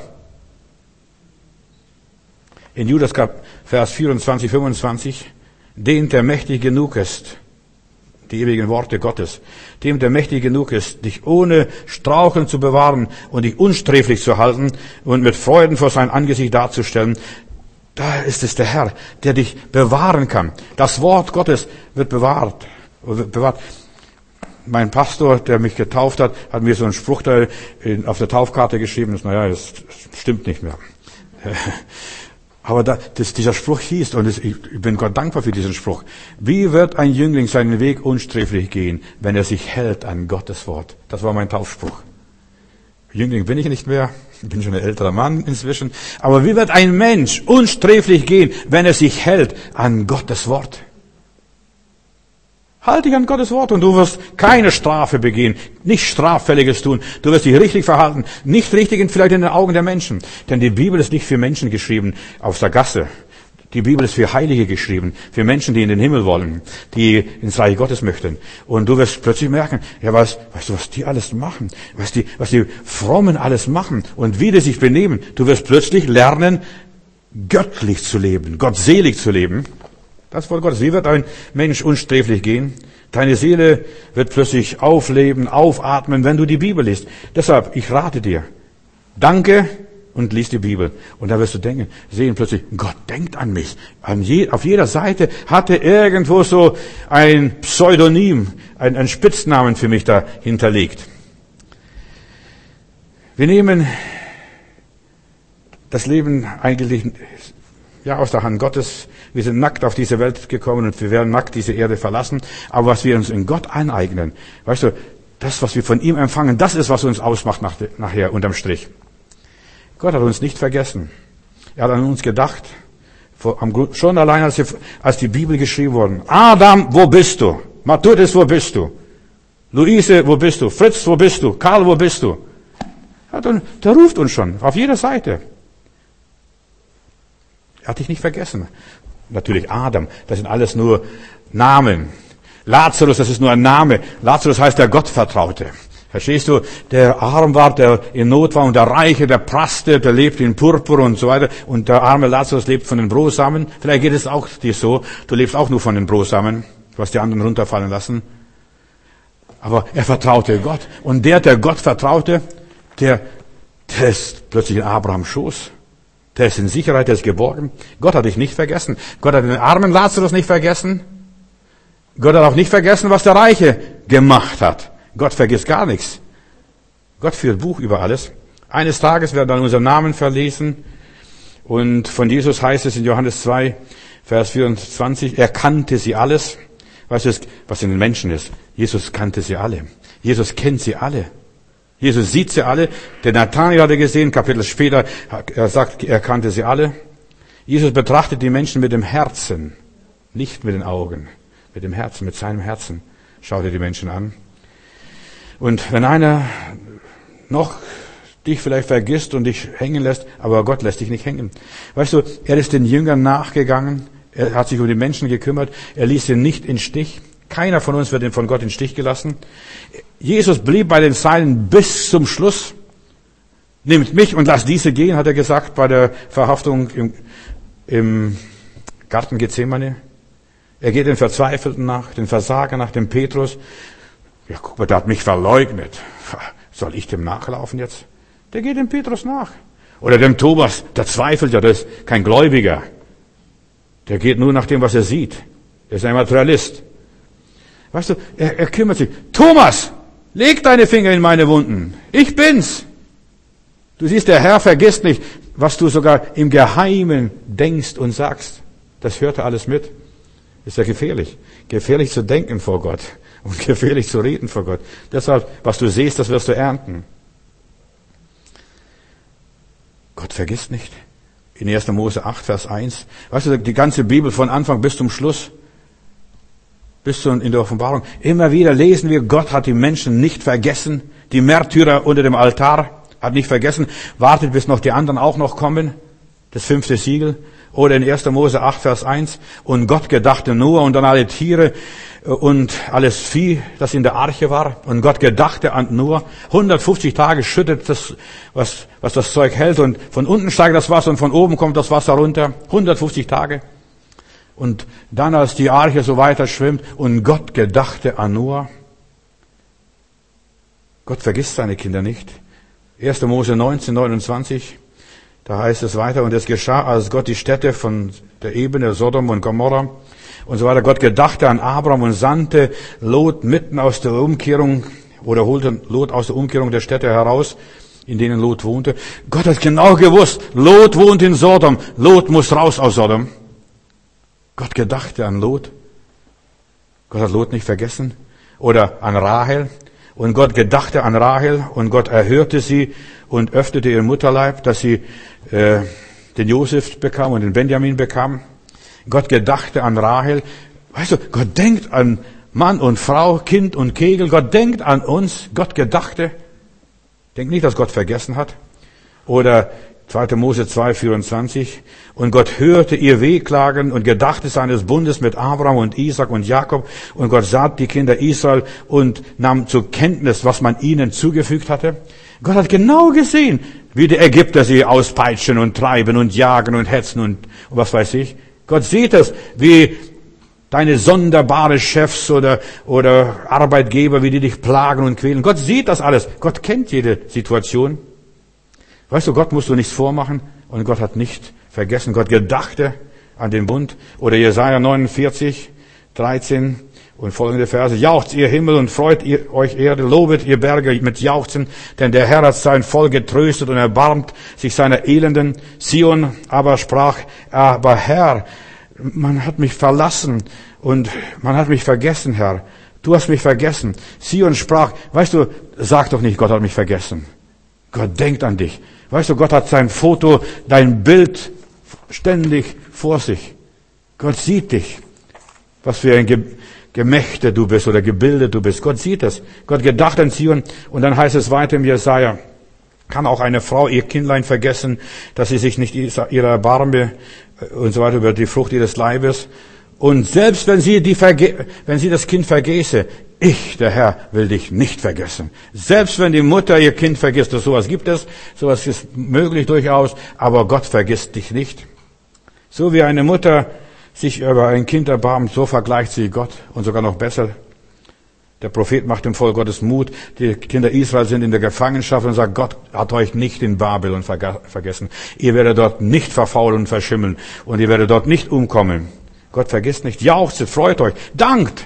In Judas Vers 24, 25, den, der mächtig genug ist, die ewigen Worte Gottes, dem, der mächtig genug ist, dich ohne Straucheln zu bewahren und dich unsträflich zu halten und mit Freuden vor sein Angesicht darzustellen, da ist es der Herr, der dich bewahren kann. Das Wort Gottes wird bewahrt. Mein Pastor, der mich getauft hat mir so einen Spruch da auf der Taufkarte geschrieben. Das stimmt nicht mehr. Aber dieser Spruch hieß, und ich bin Gott dankbar für diesen Spruch, wie wird ein Jüngling seinen Weg unsträflich gehen, wenn er sich hält an Gottes Wort? Das war mein Taufspruch. Jüngling bin ich nicht mehr, ich bin schon ein älterer Mann inzwischen. Aber wie wird ein Mensch unsträflich gehen, wenn er sich hält an Gottes Wort? Halt dich an Gottes Wort und du wirst keine Strafe begehen, nichts Straffälliges tun. Du wirst dich richtig verhalten, nicht richtig vielleicht in den Augen der Menschen. Denn die Bibel ist nicht für Menschen geschrieben auf der Gasse. Die Bibel ist für Heilige geschrieben, für Menschen, die in den Himmel wollen, die ins Reich Gottes möchten. Und du wirst plötzlich merken, ja, weißt du, was die alles machen, was die Frommen alles machen und wie die sich benehmen. Du wirst plötzlich lernen, göttlich zu leben, gottselig zu leben. Das Wort Gottes. Wie wird ein Mensch unsträflich gehen? Deine Seele wird plötzlich aufleben, aufatmen, wenn du die Bibel liest. Deshalb, ich rate dir, danke und lies die Bibel. Und da wirst du sehen plötzlich, Gott denkt an mich. Auf jeder Seite hat er irgendwo so ein Pseudonym, ein Spitznamen für mich da hinterlegt. Wir nehmen das Leben eigentlich aus der Hand Gottes. Wir sind nackt auf diese Welt gekommen und wir werden nackt diese Erde verlassen. Aber was wir uns in Gott aneignen, weißt du, das, was wir von ihm empfangen, das ist, was uns ausmacht nachher unterm Strich. Gott hat uns nicht vergessen. Er hat an uns gedacht, schon allein als die Bibel geschrieben wurde. Adam, wo bist du? Matthäus, wo bist du? Luise, wo bist du? Fritz, wo bist du? Karl, wo bist du? Der ruft uns schon auf jeder Seite. Er hat dich nicht vergessen. Natürlich Adam, das sind alles nur Namen. Lazarus, das ist nur ein Name. Lazarus heißt der Gottvertraute. Verstehst du? Der arm war, der in Not war und der Reiche, der prasste, der lebt in Purpur und so weiter. Und der arme Lazarus lebt von den Brosamen. Vielleicht geht es auch dir so. Du lebst auch nur von den Brosamen. Du hast die anderen runterfallen lassen. Aber er vertraute Gott. Und der Gott vertraute, der ist plötzlich in Abrahams Schoß. Der ist in Sicherheit, der ist geborgen. Gott hat dich nicht vergessen. Gott hat den armen Lazarus nicht vergessen. Gott hat auch nicht vergessen, was der Reiche gemacht hat. Gott vergisst gar nichts. Gott führt Buch über alles. Eines Tages werden dann unsere Namen verlesen. Und von Jesus heißt es in Johannes 2, Vers 24, er kannte sie alles. Weißt du, was in den Menschen ist? Jesus kannte sie alle. Jesus kennt sie alle. Jesus sieht sie alle. Der Nathanael hat er gesehen, Kapitel später, er sagt, er kannte sie alle. Jesus betrachtet die Menschen mit dem Herzen, nicht mit den Augen, mit dem Herzen, mit seinem Herzen schaut er die Menschen an. Und wenn einer noch dich vielleicht vergisst und dich hängen lässt, aber Gott lässt dich nicht hängen. Weißt du, er ist den Jüngern nachgegangen, er hat sich um die Menschen gekümmert, er ließ sie nicht in Stich. Keiner von uns wird von Gott in Stich gelassen. Jesus blieb bei den Seinen bis zum Schluss. Nimmt mich und lasst diese gehen, hat er gesagt bei der Verhaftung im Garten Gethsemane. Er geht den Verzweifelten nach, den Versager nach, dem Petrus. Ja, guck mal, der hat mich verleugnet. Soll ich dem nachlaufen jetzt? Der geht dem Petrus nach. Oder dem Thomas, der zweifelt ja, der ist kein Gläubiger. Der geht nur nach dem, was er sieht. Er ist ein Materialist. Weißt du, er kümmert sich. Thomas, leg deine Finger in meine Wunden. Ich bin's. Du siehst, der Herr vergisst nicht, was du sogar im Geheimen denkst und sagst. Das hört er alles mit. Ist ja gefährlich. Gefährlich zu denken vor Gott und gefährlich zu reden vor Gott. Deshalb, was du siehst, das wirst du ernten. Gott vergisst nicht. In 1. Mose 8, Vers 1. Weißt du, die ganze Bibel von Anfang bis zum Schluss, bis in der Offenbarung, immer wieder lesen wir, Gott hat die Menschen nicht vergessen. Die Märtyrer unter dem Altar hat nicht vergessen. Wartet, bis noch die anderen auch noch kommen. Das 5. Siegel. Oder in 1. Mose 8, Vers 1. Und Gott gedachte Noah und an alle Tiere und alles Vieh, das in der Arche war. Und Gott gedachte an Noah. 150 Tage schüttet das, was das Zeug hält. Und von unten steigt das Wasser und von oben kommt das Wasser runter. 150 Tage. Und dann, als die Arche so weiter schwimmt und Gott gedachte an Noah. Gott vergisst seine Kinder nicht. 1. Mose 19, 29. Da heißt es weiter, und es geschah, als Gott die Städte von der Ebene Sodom und Gomorra und so weiter, Gott gedachte an Abraham und sandte Lot mitten aus der Umkehrung oder holte Lot aus der Umkehrung der Städte heraus, in denen Lot wohnte. Gott hat genau gewusst, Lot wohnt in Sodom, Lot muss raus aus Sodom. Gott gedachte an Lot. Gott hat Lot nicht vergessen. Oder an Rahel. Und Gott gedachte an Rahel und Gott erhörte sie und öffnete ihren Mutterleib, dass sie den Josef bekam und den Benjamin bekam. Gott gedachte an Rahel. Weißt du, Gott denkt an Mann und Frau, Kind und Kegel. Gott denkt an uns. Gott gedachte. Denk nicht, dass Gott vergessen hat. Oder 2. Mose 2,24. Und Gott hörte ihr Wehklagen und gedachte seines Bundes mit Abraham und Isaac und Jakob. Und Gott sah die Kinder Israel und nahm zur Kenntnis, was man ihnen zugefügt hatte. Gott hat genau gesehen, wie die Ägypter sie auspeitschen und treiben und jagen und hetzen und was weiß ich. Gott sieht es, wie deine sonderbare Chefs oder Arbeitgeber, wie die dich plagen und quälen. Gott sieht das alles. Gott kennt jede Situation. Weißt du, Gott musst du nichts vormachen und Gott hat nicht vergessen. Gott gedachte an den Bund. Oder Jesaja 49, 13 und folgende Verse. Jauchzt ihr Himmel und freut ihr euch Erde, lobet ihr Berge mit Jauchzen, denn der Herr hat sein Volk getröstet und erbarmt sich seiner Elenden. Zion aber sprach, aber Herr, man hat mich verlassen und man hat mich vergessen, Herr. Du hast mich vergessen. Zion sprach, weißt du, sag doch nicht, Gott hat mich vergessen. Gott denkt an dich. Weißt du, Gott hat sein Foto, dein Bild ständig vor sich. Gott sieht dich. Was für ein Gemächte du bist oder Gebilde du bist. Gott sieht es. Gott gedacht an Zion. Und dann heißt es weiter im Jesaja, kann auch eine Frau ihr Kindlein vergessen, dass sie sich nicht ihrer erbarme und so weiter über die Frucht ihres Leibes. Und selbst wenn sie das Kind vergesse, ich, der Herr, will dich nicht vergessen. Selbst wenn die Mutter ihr Kind vergisst, sowas gibt es, sowas ist möglich durchaus, aber Gott vergisst dich nicht. So wie eine Mutter sich über ein Kind erbarmt, so vergleicht sie Gott und sogar noch besser. Der Prophet macht dem Volk Gottes Mut. Die Kinder Israel sind in der Gefangenschaft und sagt, Gott hat euch nicht in Babylon vergessen. Ihr werdet dort nicht verfaulen und verschimmeln und ihr werdet dort nicht umkommen. Gott vergisst nicht. Jauchzet, freut euch, dankt.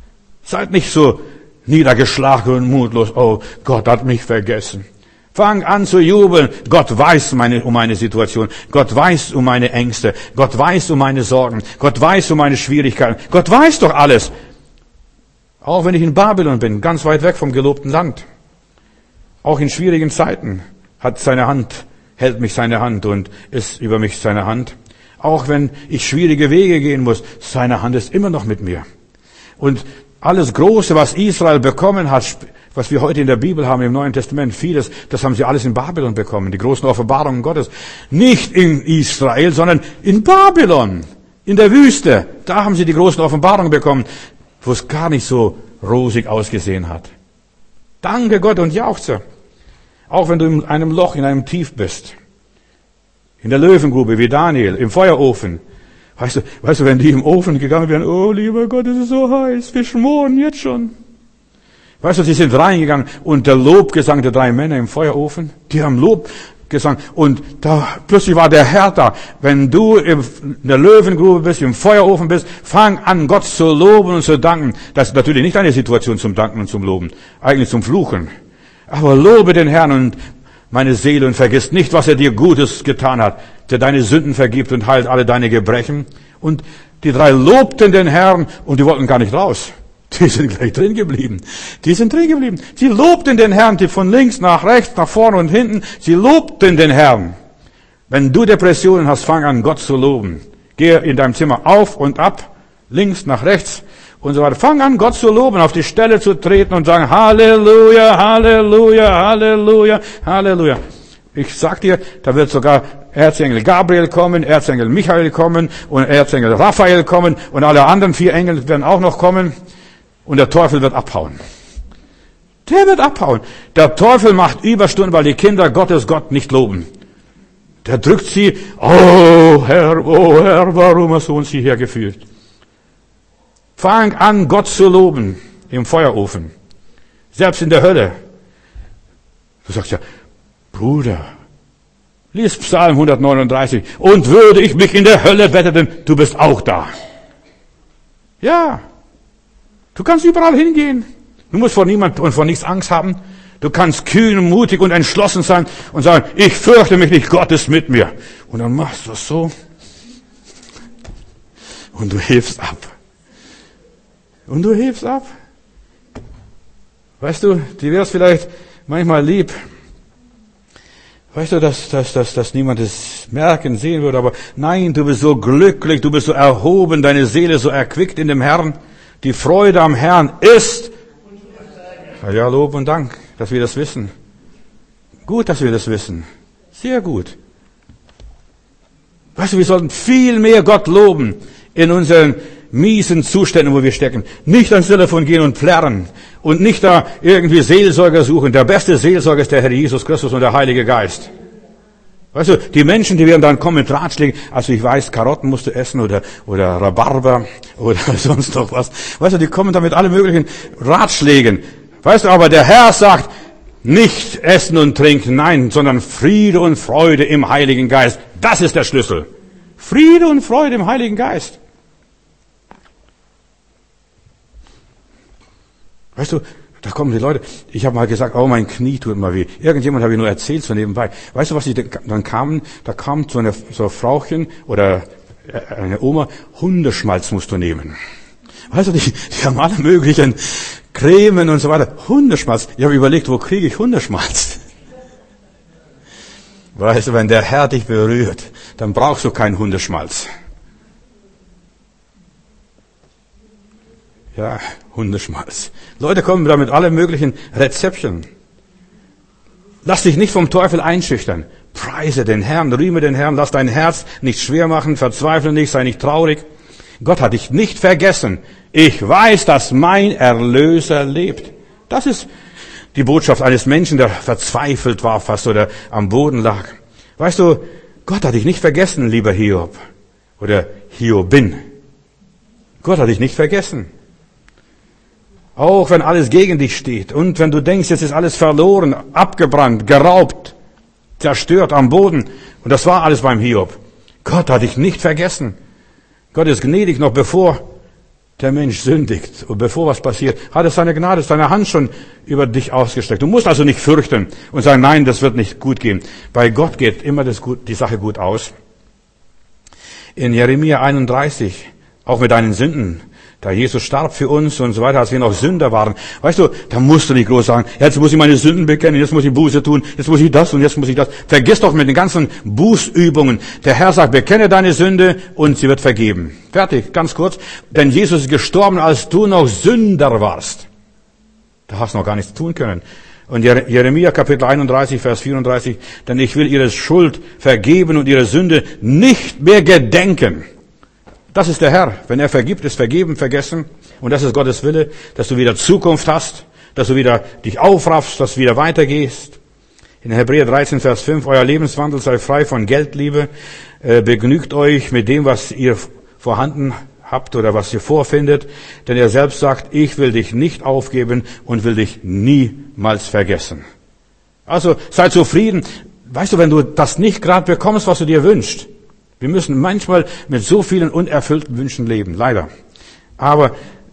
Seid nicht so niedergeschlagen und mutlos. Oh, Gott hat mich vergessen. Fang an zu jubeln. Gott weiß um meine Situation. Gott weiß um meine Ängste. Gott weiß um meine Sorgen. Gott weiß um meine Schwierigkeiten. Gott weiß doch alles. Auch wenn ich in Babylon bin, ganz weit weg vom gelobten Land. Auch in schwierigen Zeiten hält mich seine Hand und ist über mich seine Hand. Auch wenn ich schwierige Wege gehen muss, seine Hand ist immer noch mit mir. Und alles Große, was Israel bekommen hat, was wir heute in der Bibel haben, im Neuen Testament, vieles, das haben sie alles in Babylon bekommen. Die großen Offenbarungen Gottes. Nicht in Israel, sondern in Babylon. In der Wüste. Da haben sie die großen Offenbarungen bekommen, wo es gar nicht so rosig ausgesehen hat. Danke Gott und jauchze. Auch wenn du in einem Loch, in einem Tief bist. In der Löwengrube, wie Daniel, im Feuerofen. Weißt du, wenn die im Ofen gegangen wären, oh lieber Gott, es ist so heiß, wir schmoren jetzt schon. Weißt du, sie sind reingegangen und der Lobgesang der 3 Männer im Feuerofen, die haben Lobgesang und da plötzlich war der Herr da. Wenn du in der Löwengrube bist, im Feuerofen bist, fang an, Gott zu loben und zu danken. Das ist natürlich nicht eine Situation zum Danken und zum Loben, eigentlich zum Fluchen. Aber lobe den Herrn und meine Seele und vergiss nicht, was er dir Gutes getan hat, der deine Sünden vergibt und heilt alle deine Gebrechen. Und die 3 lobten den Herrn und die wollten gar nicht raus. Die sind gleich drin geblieben. Die sind drin geblieben. Sie lobten den Herrn, die von links nach rechts, nach vorne und hinten. Sie lobten den Herrn. Wenn du Depressionen hast, fang an, Gott zu loben. Geh in deinem Zimmer auf und ab, links nach rechts und so weiter. Fang an, Gott zu loben, auf die Stelle zu treten und sagen, Halleluja, Halleluja, Halleluja, Halleluja. Ich sag dir, da wird sogar Erzengel Gabriel kommen, Erzengel Michael kommen und Erzengel Raphael kommen und alle anderen 4 Engel werden auch noch kommen und der Teufel wird abhauen. Der wird abhauen. Der Teufel macht Überstunden, weil die Kinder Gottes Gott nicht loben. Der drückt sie, oh Herr, warum hast du uns hierher geführt? Fang an, Gott zu loben im Feuerofen. Selbst in der Hölle. Du sagst ja, Bruder, lies Psalm 139. Und würde ich mich in der Hölle wetteten, du bist auch da. Ja. Du kannst überall hingehen. Du musst vor niemand und vor nichts Angst haben. Du kannst kühn, mutig und entschlossen sein und sagen, ich fürchte mich nicht, Gott ist mit mir. Und dann machst du es so. Und du hebst ab. Und du hebst ab. Weißt du, dir wäre es vielleicht manchmal lieb, weißt du, dass niemand es merken, sehen würde, aber nein, du bist so glücklich, du bist so erhoben, deine Seele so erquickt in dem Herrn. Die Freude am Herrn ist, ja, Lob und Dank, dass wir das wissen. Gut, dass wir das wissen. Sehr gut. Weißt du, wir sollten viel mehr Gott loben in unseren miesen Zuständen, wo wir stecken. Nicht ans Telefon gehen und plärren und nicht da irgendwie Seelsorger suchen. Der beste Seelsorger ist der Herr Jesus Christus und der Heilige Geist. Weißt du, die Menschen, die werden dann kommen mit Ratschlägen. Also ich weiß, Karotten musst du essen oder Rhabarber oder sonst noch was. Weißt du, die kommen dann mit allen möglichen Ratschlägen. Weißt du, aber der Herr sagt, nicht essen und trinken, nein, sondern Friede und Freude im Heiligen Geist. Das ist der Schlüssel. Friede und Freude im Heiligen Geist. Weißt du, da kommen die Leute, ich habe mal gesagt, oh, mein Knie tut mal weh. Irgendjemand habe ich nur erzählt so nebenbei. Weißt du, was dann kamen? Da kam so ein Frauchen oder eine Oma, Hundeschmalz musst du nehmen. Weißt du, die haben alle möglichen Cremen und so weiter. Hundeschmalz. Ich habe überlegt, wo kriege ich Hundeschmalz? Weißt du, wenn der Herr dich berührt, dann brauchst du keinen Hundeschmalz. Ja, Hundeschmalz. Leute kommen da mit allen möglichen Rezepten. Lass dich nicht vom Teufel einschüchtern. Preise den Herrn, rühme den Herrn, lass dein Herz nicht schwer machen, verzweifle nicht, sei nicht traurig. Gott hat dich nicht vergessen. Ich weiß, dass mein Erlöser lebt. Das ist die Botschaft eines Menschen, der verzweifelt war fast oder am Boden lag. Weißt du, Gott hat dich nicht vergessen, lieber Hiob oder Hiobin. Gott hat dich nicht vergessen. Auch wenn alles gegen dich steht und wenn du denkst, jetzt ist alles verloren, abgebrannt, geraubt, zerstört am Boden. Und das war alles beim Hiob. Gott hat dich nicht vergessen. Gott ist gnädig, noch bevor der Mensch sündigt und bevor was passiert, hat es seine Gnade, seine Hand schon über dich ausgestreckt. Du musst also nicht fürchten und sagen, nein, das wird nicht gut gehen. Bei Gott geht immer die Sache gut aus. In Jeremia 31, auch mit deinen Sünden, da Jesus starb für uns und so weiter, als wir noch Sünder waren. Weißt du, da musst du nicht groß sagen, jetzt muss ich meine Sünden bekennen, jetzt muss ich Buße tun, jetzt muss ich das und jetzt muss ich das. Vergiss doch mit den ganzen Bußübungen. Der Herr sagt, bekenne deine Sünde und sie wird vergeben. Fertig, ganz kurz. Denn Jesus ist gestorben, als du noch Sünder warst. Da hast du noch gar nichts tun können. Und Jeremia Kapitel 31, Vers 34, denn ich will ihre Schuld vergeben und ihre Sünde nicht mehr gedenken. Das ist der Herr. Wenn er vergibt, ist vergeben, vergessen. Und das ist Gottes Wille, dass du wieder Zukunft hast, dass du wieder dich aufraffst, dass du wieder weitergehst. In Hebräer 13, Vers 5, euer Lebenswandel sei frei von Geldliebe, begnügt euch mit dem, was ihr vorhanden habt oder was ihr vorfindet, denn er selbst sagt, ich will dich nicht aufgeben und will dich niemals vergessen. Also sei zufrieden. Weißt du, wenn du das nicht gerade bekommst, was du dir wünschst, wir müssen manchmal mit so vielen unerfüllten Wünschen leben, leider. Aber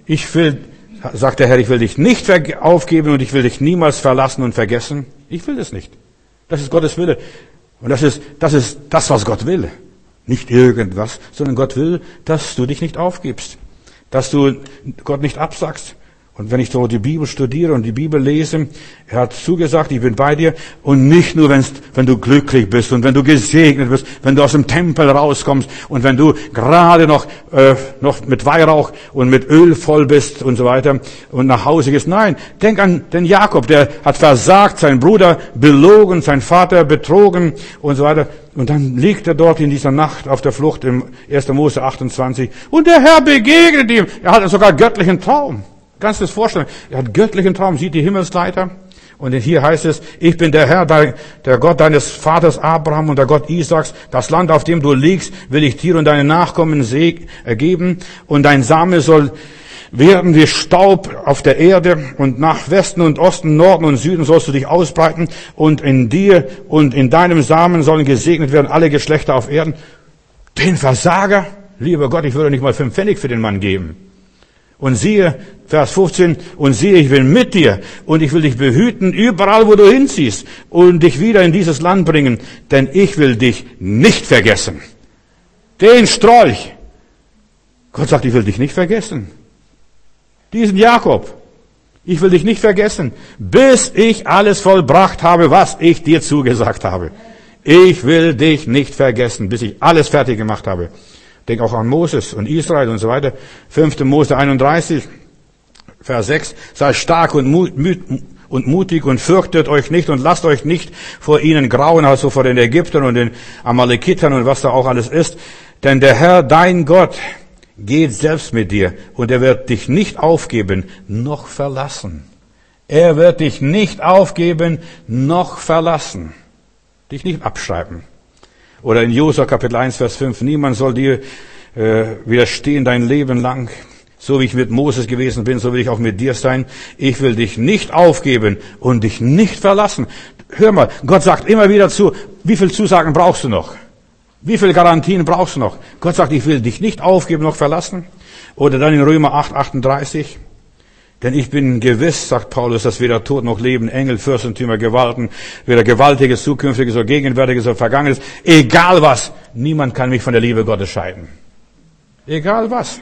sagt der Herr, ich will dich nicht aufgeben und ich will dich niemals verlassen und vergessen. Ich will das nicht. Das ist Gottes Wille. Und das ist das, was Gott will. Nicht irgendwas, sondern Gott will, dass du dich nicht aufgibst. Dass du Gott nicht absagst. Und wenn ich so die Bibel studiere und die Bibel lese, er hat zugesagt, ich bin bei dir. Und nicht nur, wenn du glücklich bist und wenn du gesegnet bist, wenn du aus dem Tempel rauskommst und wenn du gerade noch mit Weihrauch und mit Öl voll bist und so weiter und nach Hause gehst. Nein, denk an den Jakob, der hat versagt, seinen Bruder belogen, seinen Vater betrogen und so weiter. Und dann liegt er dort in dieser Nacht auf der Flucht im 1. Mose 28. Und der Herr begegnet ihm. Er hat sogar göttlichen Traum. Kannst du dir das vorstellen? Er hat göttlichen Traum, sieht die Himmelsleiter. Und hier heißt es, ich bin der Herr, der Gott deines Vaters Abraham und der Gott Isaaks. Das Land, auf dem du liegst, will ich dir und deinen Nachkommen geben. Und dein Same soll werden wie Staub auf der Erde. Und nach Westen und Osten, Norden und Süden sollst du dich ausbreiten. Und in dir und in deinem Samen sollen gesegnet werden alle Geschlechter auf Erden. Den Versager, lieber Gott, ich würde nicht mal 5 Pfennig für den Mann geben. Und siehe, Vers 15, und siehe, ich will mit dir und ich will dich behüten, überall wo du hinziehst und dich wieder in dieses Land bringen, denn ich will dich nicht vergessen. Den Strolch. Gott sagt, ich will dich nicht vergessen. Diesen Jakob. Ich will dich nicht vergessen, bis ich alles vollbracht habe, was ich dir zugesagt habe. Ich will dich nicht vergessen, bis ich alles fertig gemacht habe. Denk auch an Moses und Israel und so weiter. 5. Mose 31, Vers 6. Sei stark und mutig und fürchtet euch nicht und lasst euch nicht vor ihnen grauen, also vor den Ägyptern und den Amalekitern und was da auch alles ist. Denn der Herr, dein Gott, geht selbst mit dir und er wird dich nicht aufgeben, noch verlassen. Er wird dich nicht aufgeben, noch verlassen. Dich nicht abschreiben. Oder in Josua Kapitel 1, Vers 5, niemand soll dir widerstehen dein Leben lang. So wie ich mit Moses gewesen bin, so will ich auch mit dir sein. Ich will dich nicht aufgeben und dich nicht verlassen. Hör mal, Gott sagt immer wieder zu, wie viel Zusagen brauchst du noch? Wie viele Garantien brauchst du noch? Gott sagt, ich will dich nicht aufgeben, noch verlassen. Oder dann in Römer 8, 38. Denn ich bin gewiss, sagt Paulus, dass weder Tod noch Leben, Engel, Fürstentümer, Gewalten, weder Gewaltiges, Zukünftiges oder Gegenwärtiges oder Vergangenes, egal was, niemand kann mich von der Liebe Gottes scheiden. Egal was.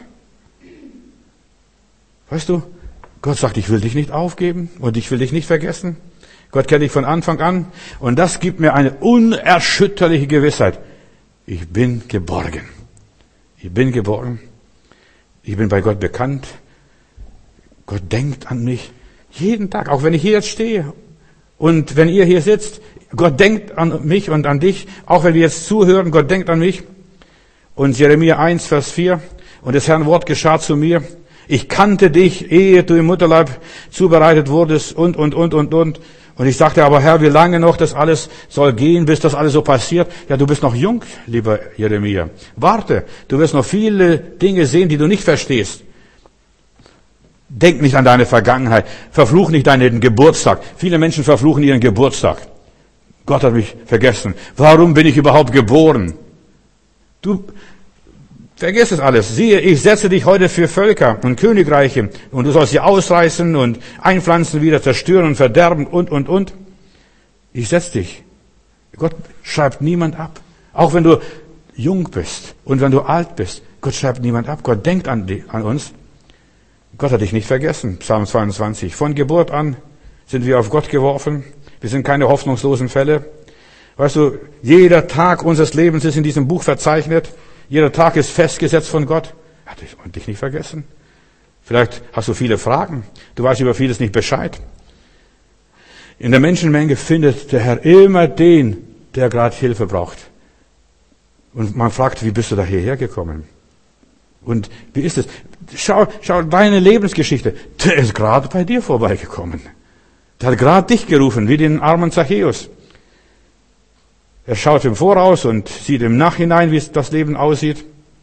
Weißt du, Gott sagt, ich will dich nicht aufgeben und ich will dich nicht vergessen. Gott kennt dich von Anfang an und das gibt mir eine unerschütterliche Gewissheit. Ich bin geborgen. Ich bin geborgen. Ich bin bei Gott bekannt. Gott denkt an mich jeden Tag, auch wenn ich hier jetzt stehe. Und wenn ihr hier sitzt, Gott denkt an mich und an dich, auch wenn wir jetzt zuhören, Gott denkt an mich. Und Jeremia 1, Vers 4, und des Herrn Wort geschah zu mir. Ich kannte dich, ehe du im Mutterleib zubereitet wurdest und. Und ich sagte, aber Herr, wie lange noch das alles soll gehen, bis das alles so passiert? Ja, du bist noch jung, lieber Jeremia. Warte, du wirst noch viele Dinge sehen, die du nicht verstehst. Denk nicht an deine Vergangenheit. Verfluch nicht deinen Geburtstag. Viele Menschen verfluchen ihren Geburtstag. Gott hat mich vergessen. Warum bin ich überhaupt geboren? Du vergiss es alles. Siehe, ich setze dich heute für Völker und Königreiche und du sollst sie ausreißen und einpflanzen, wieder zerstören und verderben und. Ich setze dich. Gott schreibt niemand ab. Auch wenn du jung bist und wenn du alt bist. Gott schreibt niemand ab. Gott denkt an uns. Gott hat dich nicht vergessen. Psalm 22. Von Geburt an sind wir auf Gott geworfen. Wir sind keine hoffnungslosen Fälle. Weißt du, jeder Tag unseres Lebens ist in diesem Buch verzeichnet. Jeder Tag ist festgesetzt von Gott. Hat dich nicht vergessen. Vielleicht hast du viele Fragen. Du weißt über vieles nicht Bescheid. In der Menschenmenge findet der Herr immer den, der gerade Hilfe braucht. Und man fragt, wie bist du da hierher gekommen? Und wie ist es? Schau deine Lebensgeschichte. Der ist gerade bei dir vorbeigekommen. Der hat gerade dich gerufen, wie den armen Zachäus. Er schaut im Voraus und sieht im Nachhinein, wie das Leben aussieht.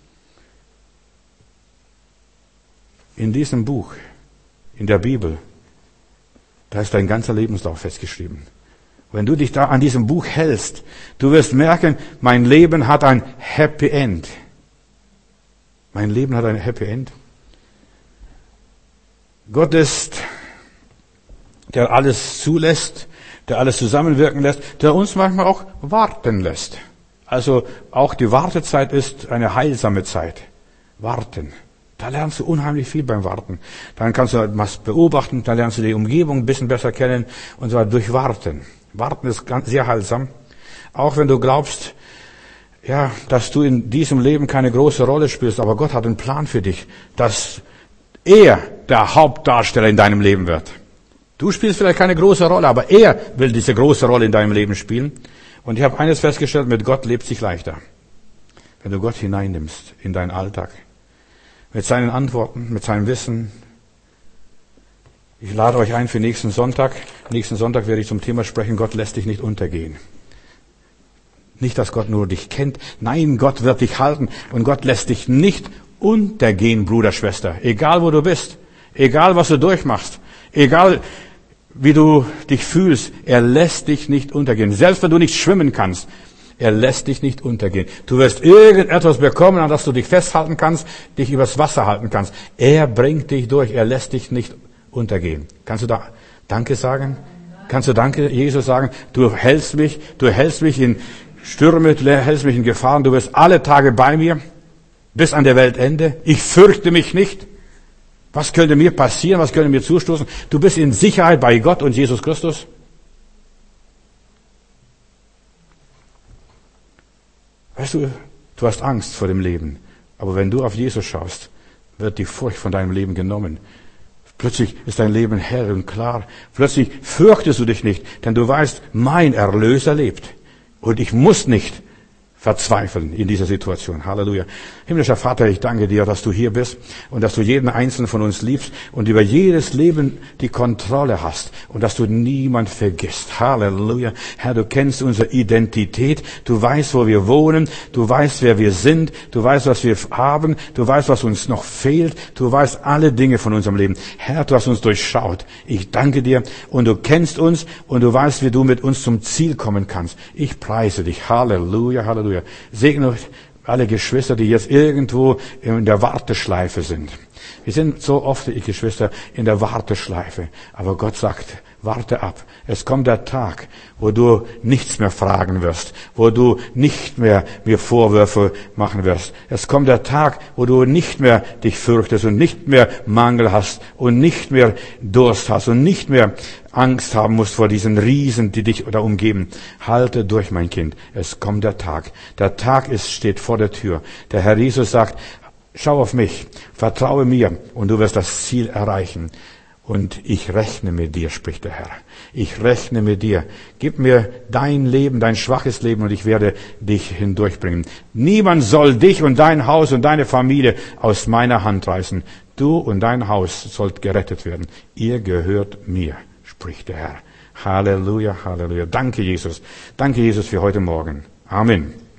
In diesem Buch, in der Bibel, da ist dein ganzer Lebenslauf festgeschrieben. Wenn du dich da an diesem Buch hältst, du wirst merken, mein Leben hat ein Happy End. Mein Leben hat ein Happy End. Gott ist, der alles zulässt, der alles zusammenwirken lässt, der uns manchmal auch warten lässt. Also auch die Wartezeit ist eine heilsame Zeit. Warten. Da lernst du unheimlich viel beim Warten. Dann kannst du was beobachten, dann lernst du die Umgebung ein bisschen besser kennen und zwar durch Warten. Warten ist sehr heilsam. Auch wenn du glaubst, ja, dass du in diesem Leben keine große Rolle spielst, aber Gott hat einen Plan für dich, dass er der Hauptdarsteller in deinem Leben wird. Du spielst vielleicht keine große Rolle, aber er will diese große Rolle in deinem Leben spielen. Und ich habe eines festgestellt, mit Gott lebt sich leichter. Wenn du Gott hineinnimmst in deinen Alltag. Mit seinen Antworten, mit seinem Wissen. Ich lade euch ein für nächsten Sonntag. Nächsten Sonntag werde ich zum Thema sprechen, Gott lässt dich nicht untergehen. Nicht, dass Gott nur dich kennt. Nein, Gott wird dich halten. Und Gott lässt dich nicht untergehen, Bruder, Schwester. Egal, wo du bist. Egal, was du durchmachst. Egal, wie du dich fühlst, er lässt dich nicht untergehen. Selbst wenn du nicht schwimmen kannst, er lässt dich nicht untergehen. Du wirst irgendetwas bekommen, an das du dich festhalten kannst, dich übers Wasser halten kannst. Er bringt dich durch, er lässt dich nicht untergehen. Kannst du da Danke sagen? Kannst du Danke, Jesus, sagen? Du hältst mich in Stürme, du hältst mich in Gefahren, du wirst alle Tage bei mir, bis an der Weltende. Ich fürchte mich nicht. Was könnte mir passieren? Was könnte mir zustoßen? Du bist in Sicherheit bei Gott und Jesus Christus. Weißt du, du hast Angst vor dem Leben. Aber wenn du auf Jesus schaust, wird die Furcht von deinem Leben genommen. Plötzlich ist dein Leben hell und klar. Plötzlich fürchtest du dich nicht, denn du weißt, mein Erlöser lebt. Und ich muss nicht verzweifeln in dieser Situation. Halleluja. Himmlischer Vater, ich danke dir, dass du hier bist und dass du jeden Einzelnen von uns liebst und über jedes Leben die Kontrolle hast und dass du niemand vergisst. Halleluja. Herr, du kennst unsere Identität. Du weißt, wo wir wohnen. Du weißt, wer wir sind. Du weißt, was wir haben. Du weißt, was uns noch fehlt. Du weißt alle Dinge von unserem Leben. Herr, du hast uns durchschaut. Ich danke dir und du kennst uns und du weißt, wie du mit uns zum Ziel kommen kannst. Ich preise dich. Halleluja, Halleluja. Segne alle Geschwister, die jetzt irgendwo in der Warteschleife sind. Wir sind so oft, ich Geschwister, in der Warteschleife. Aber Gott sagt, warte ab. Es kommt der Tag, wo du nichts mehr fragen wirst, wo du nicht mehr mir Vorwürfe machen wirst. Es kommt der Tag, wo du nicht mehr dich fürchtest und nicht mehr Mangel hast und nicht mehr Durst hast und nicht mehr Angst haben musst vor diesen Riesen, die dich da umgeben. Halte durch, mein Kind. Es kommt der Tag. Der Tag steht vor der Tür. Der Herr Jesus sagt, schau auf mich, vertraue mir und du wirst das Ziel erreichen. Und ich rechne mit dir, spricht der Herr. Ich rechne mit dir. Gib mir dein Leben, dein schwaches Leben und ich werde dich hindurchbringen. Niemand soll dich und dein Haus und deine Familie aus meiner Hand reißen. Du und dein Haus sollt gerettet werden. Ihr gehört mir, spricht der Herr. Halleluja, Halleluja. Danke, Jesus. Danke, Jesus, für heute Morgen. Amen.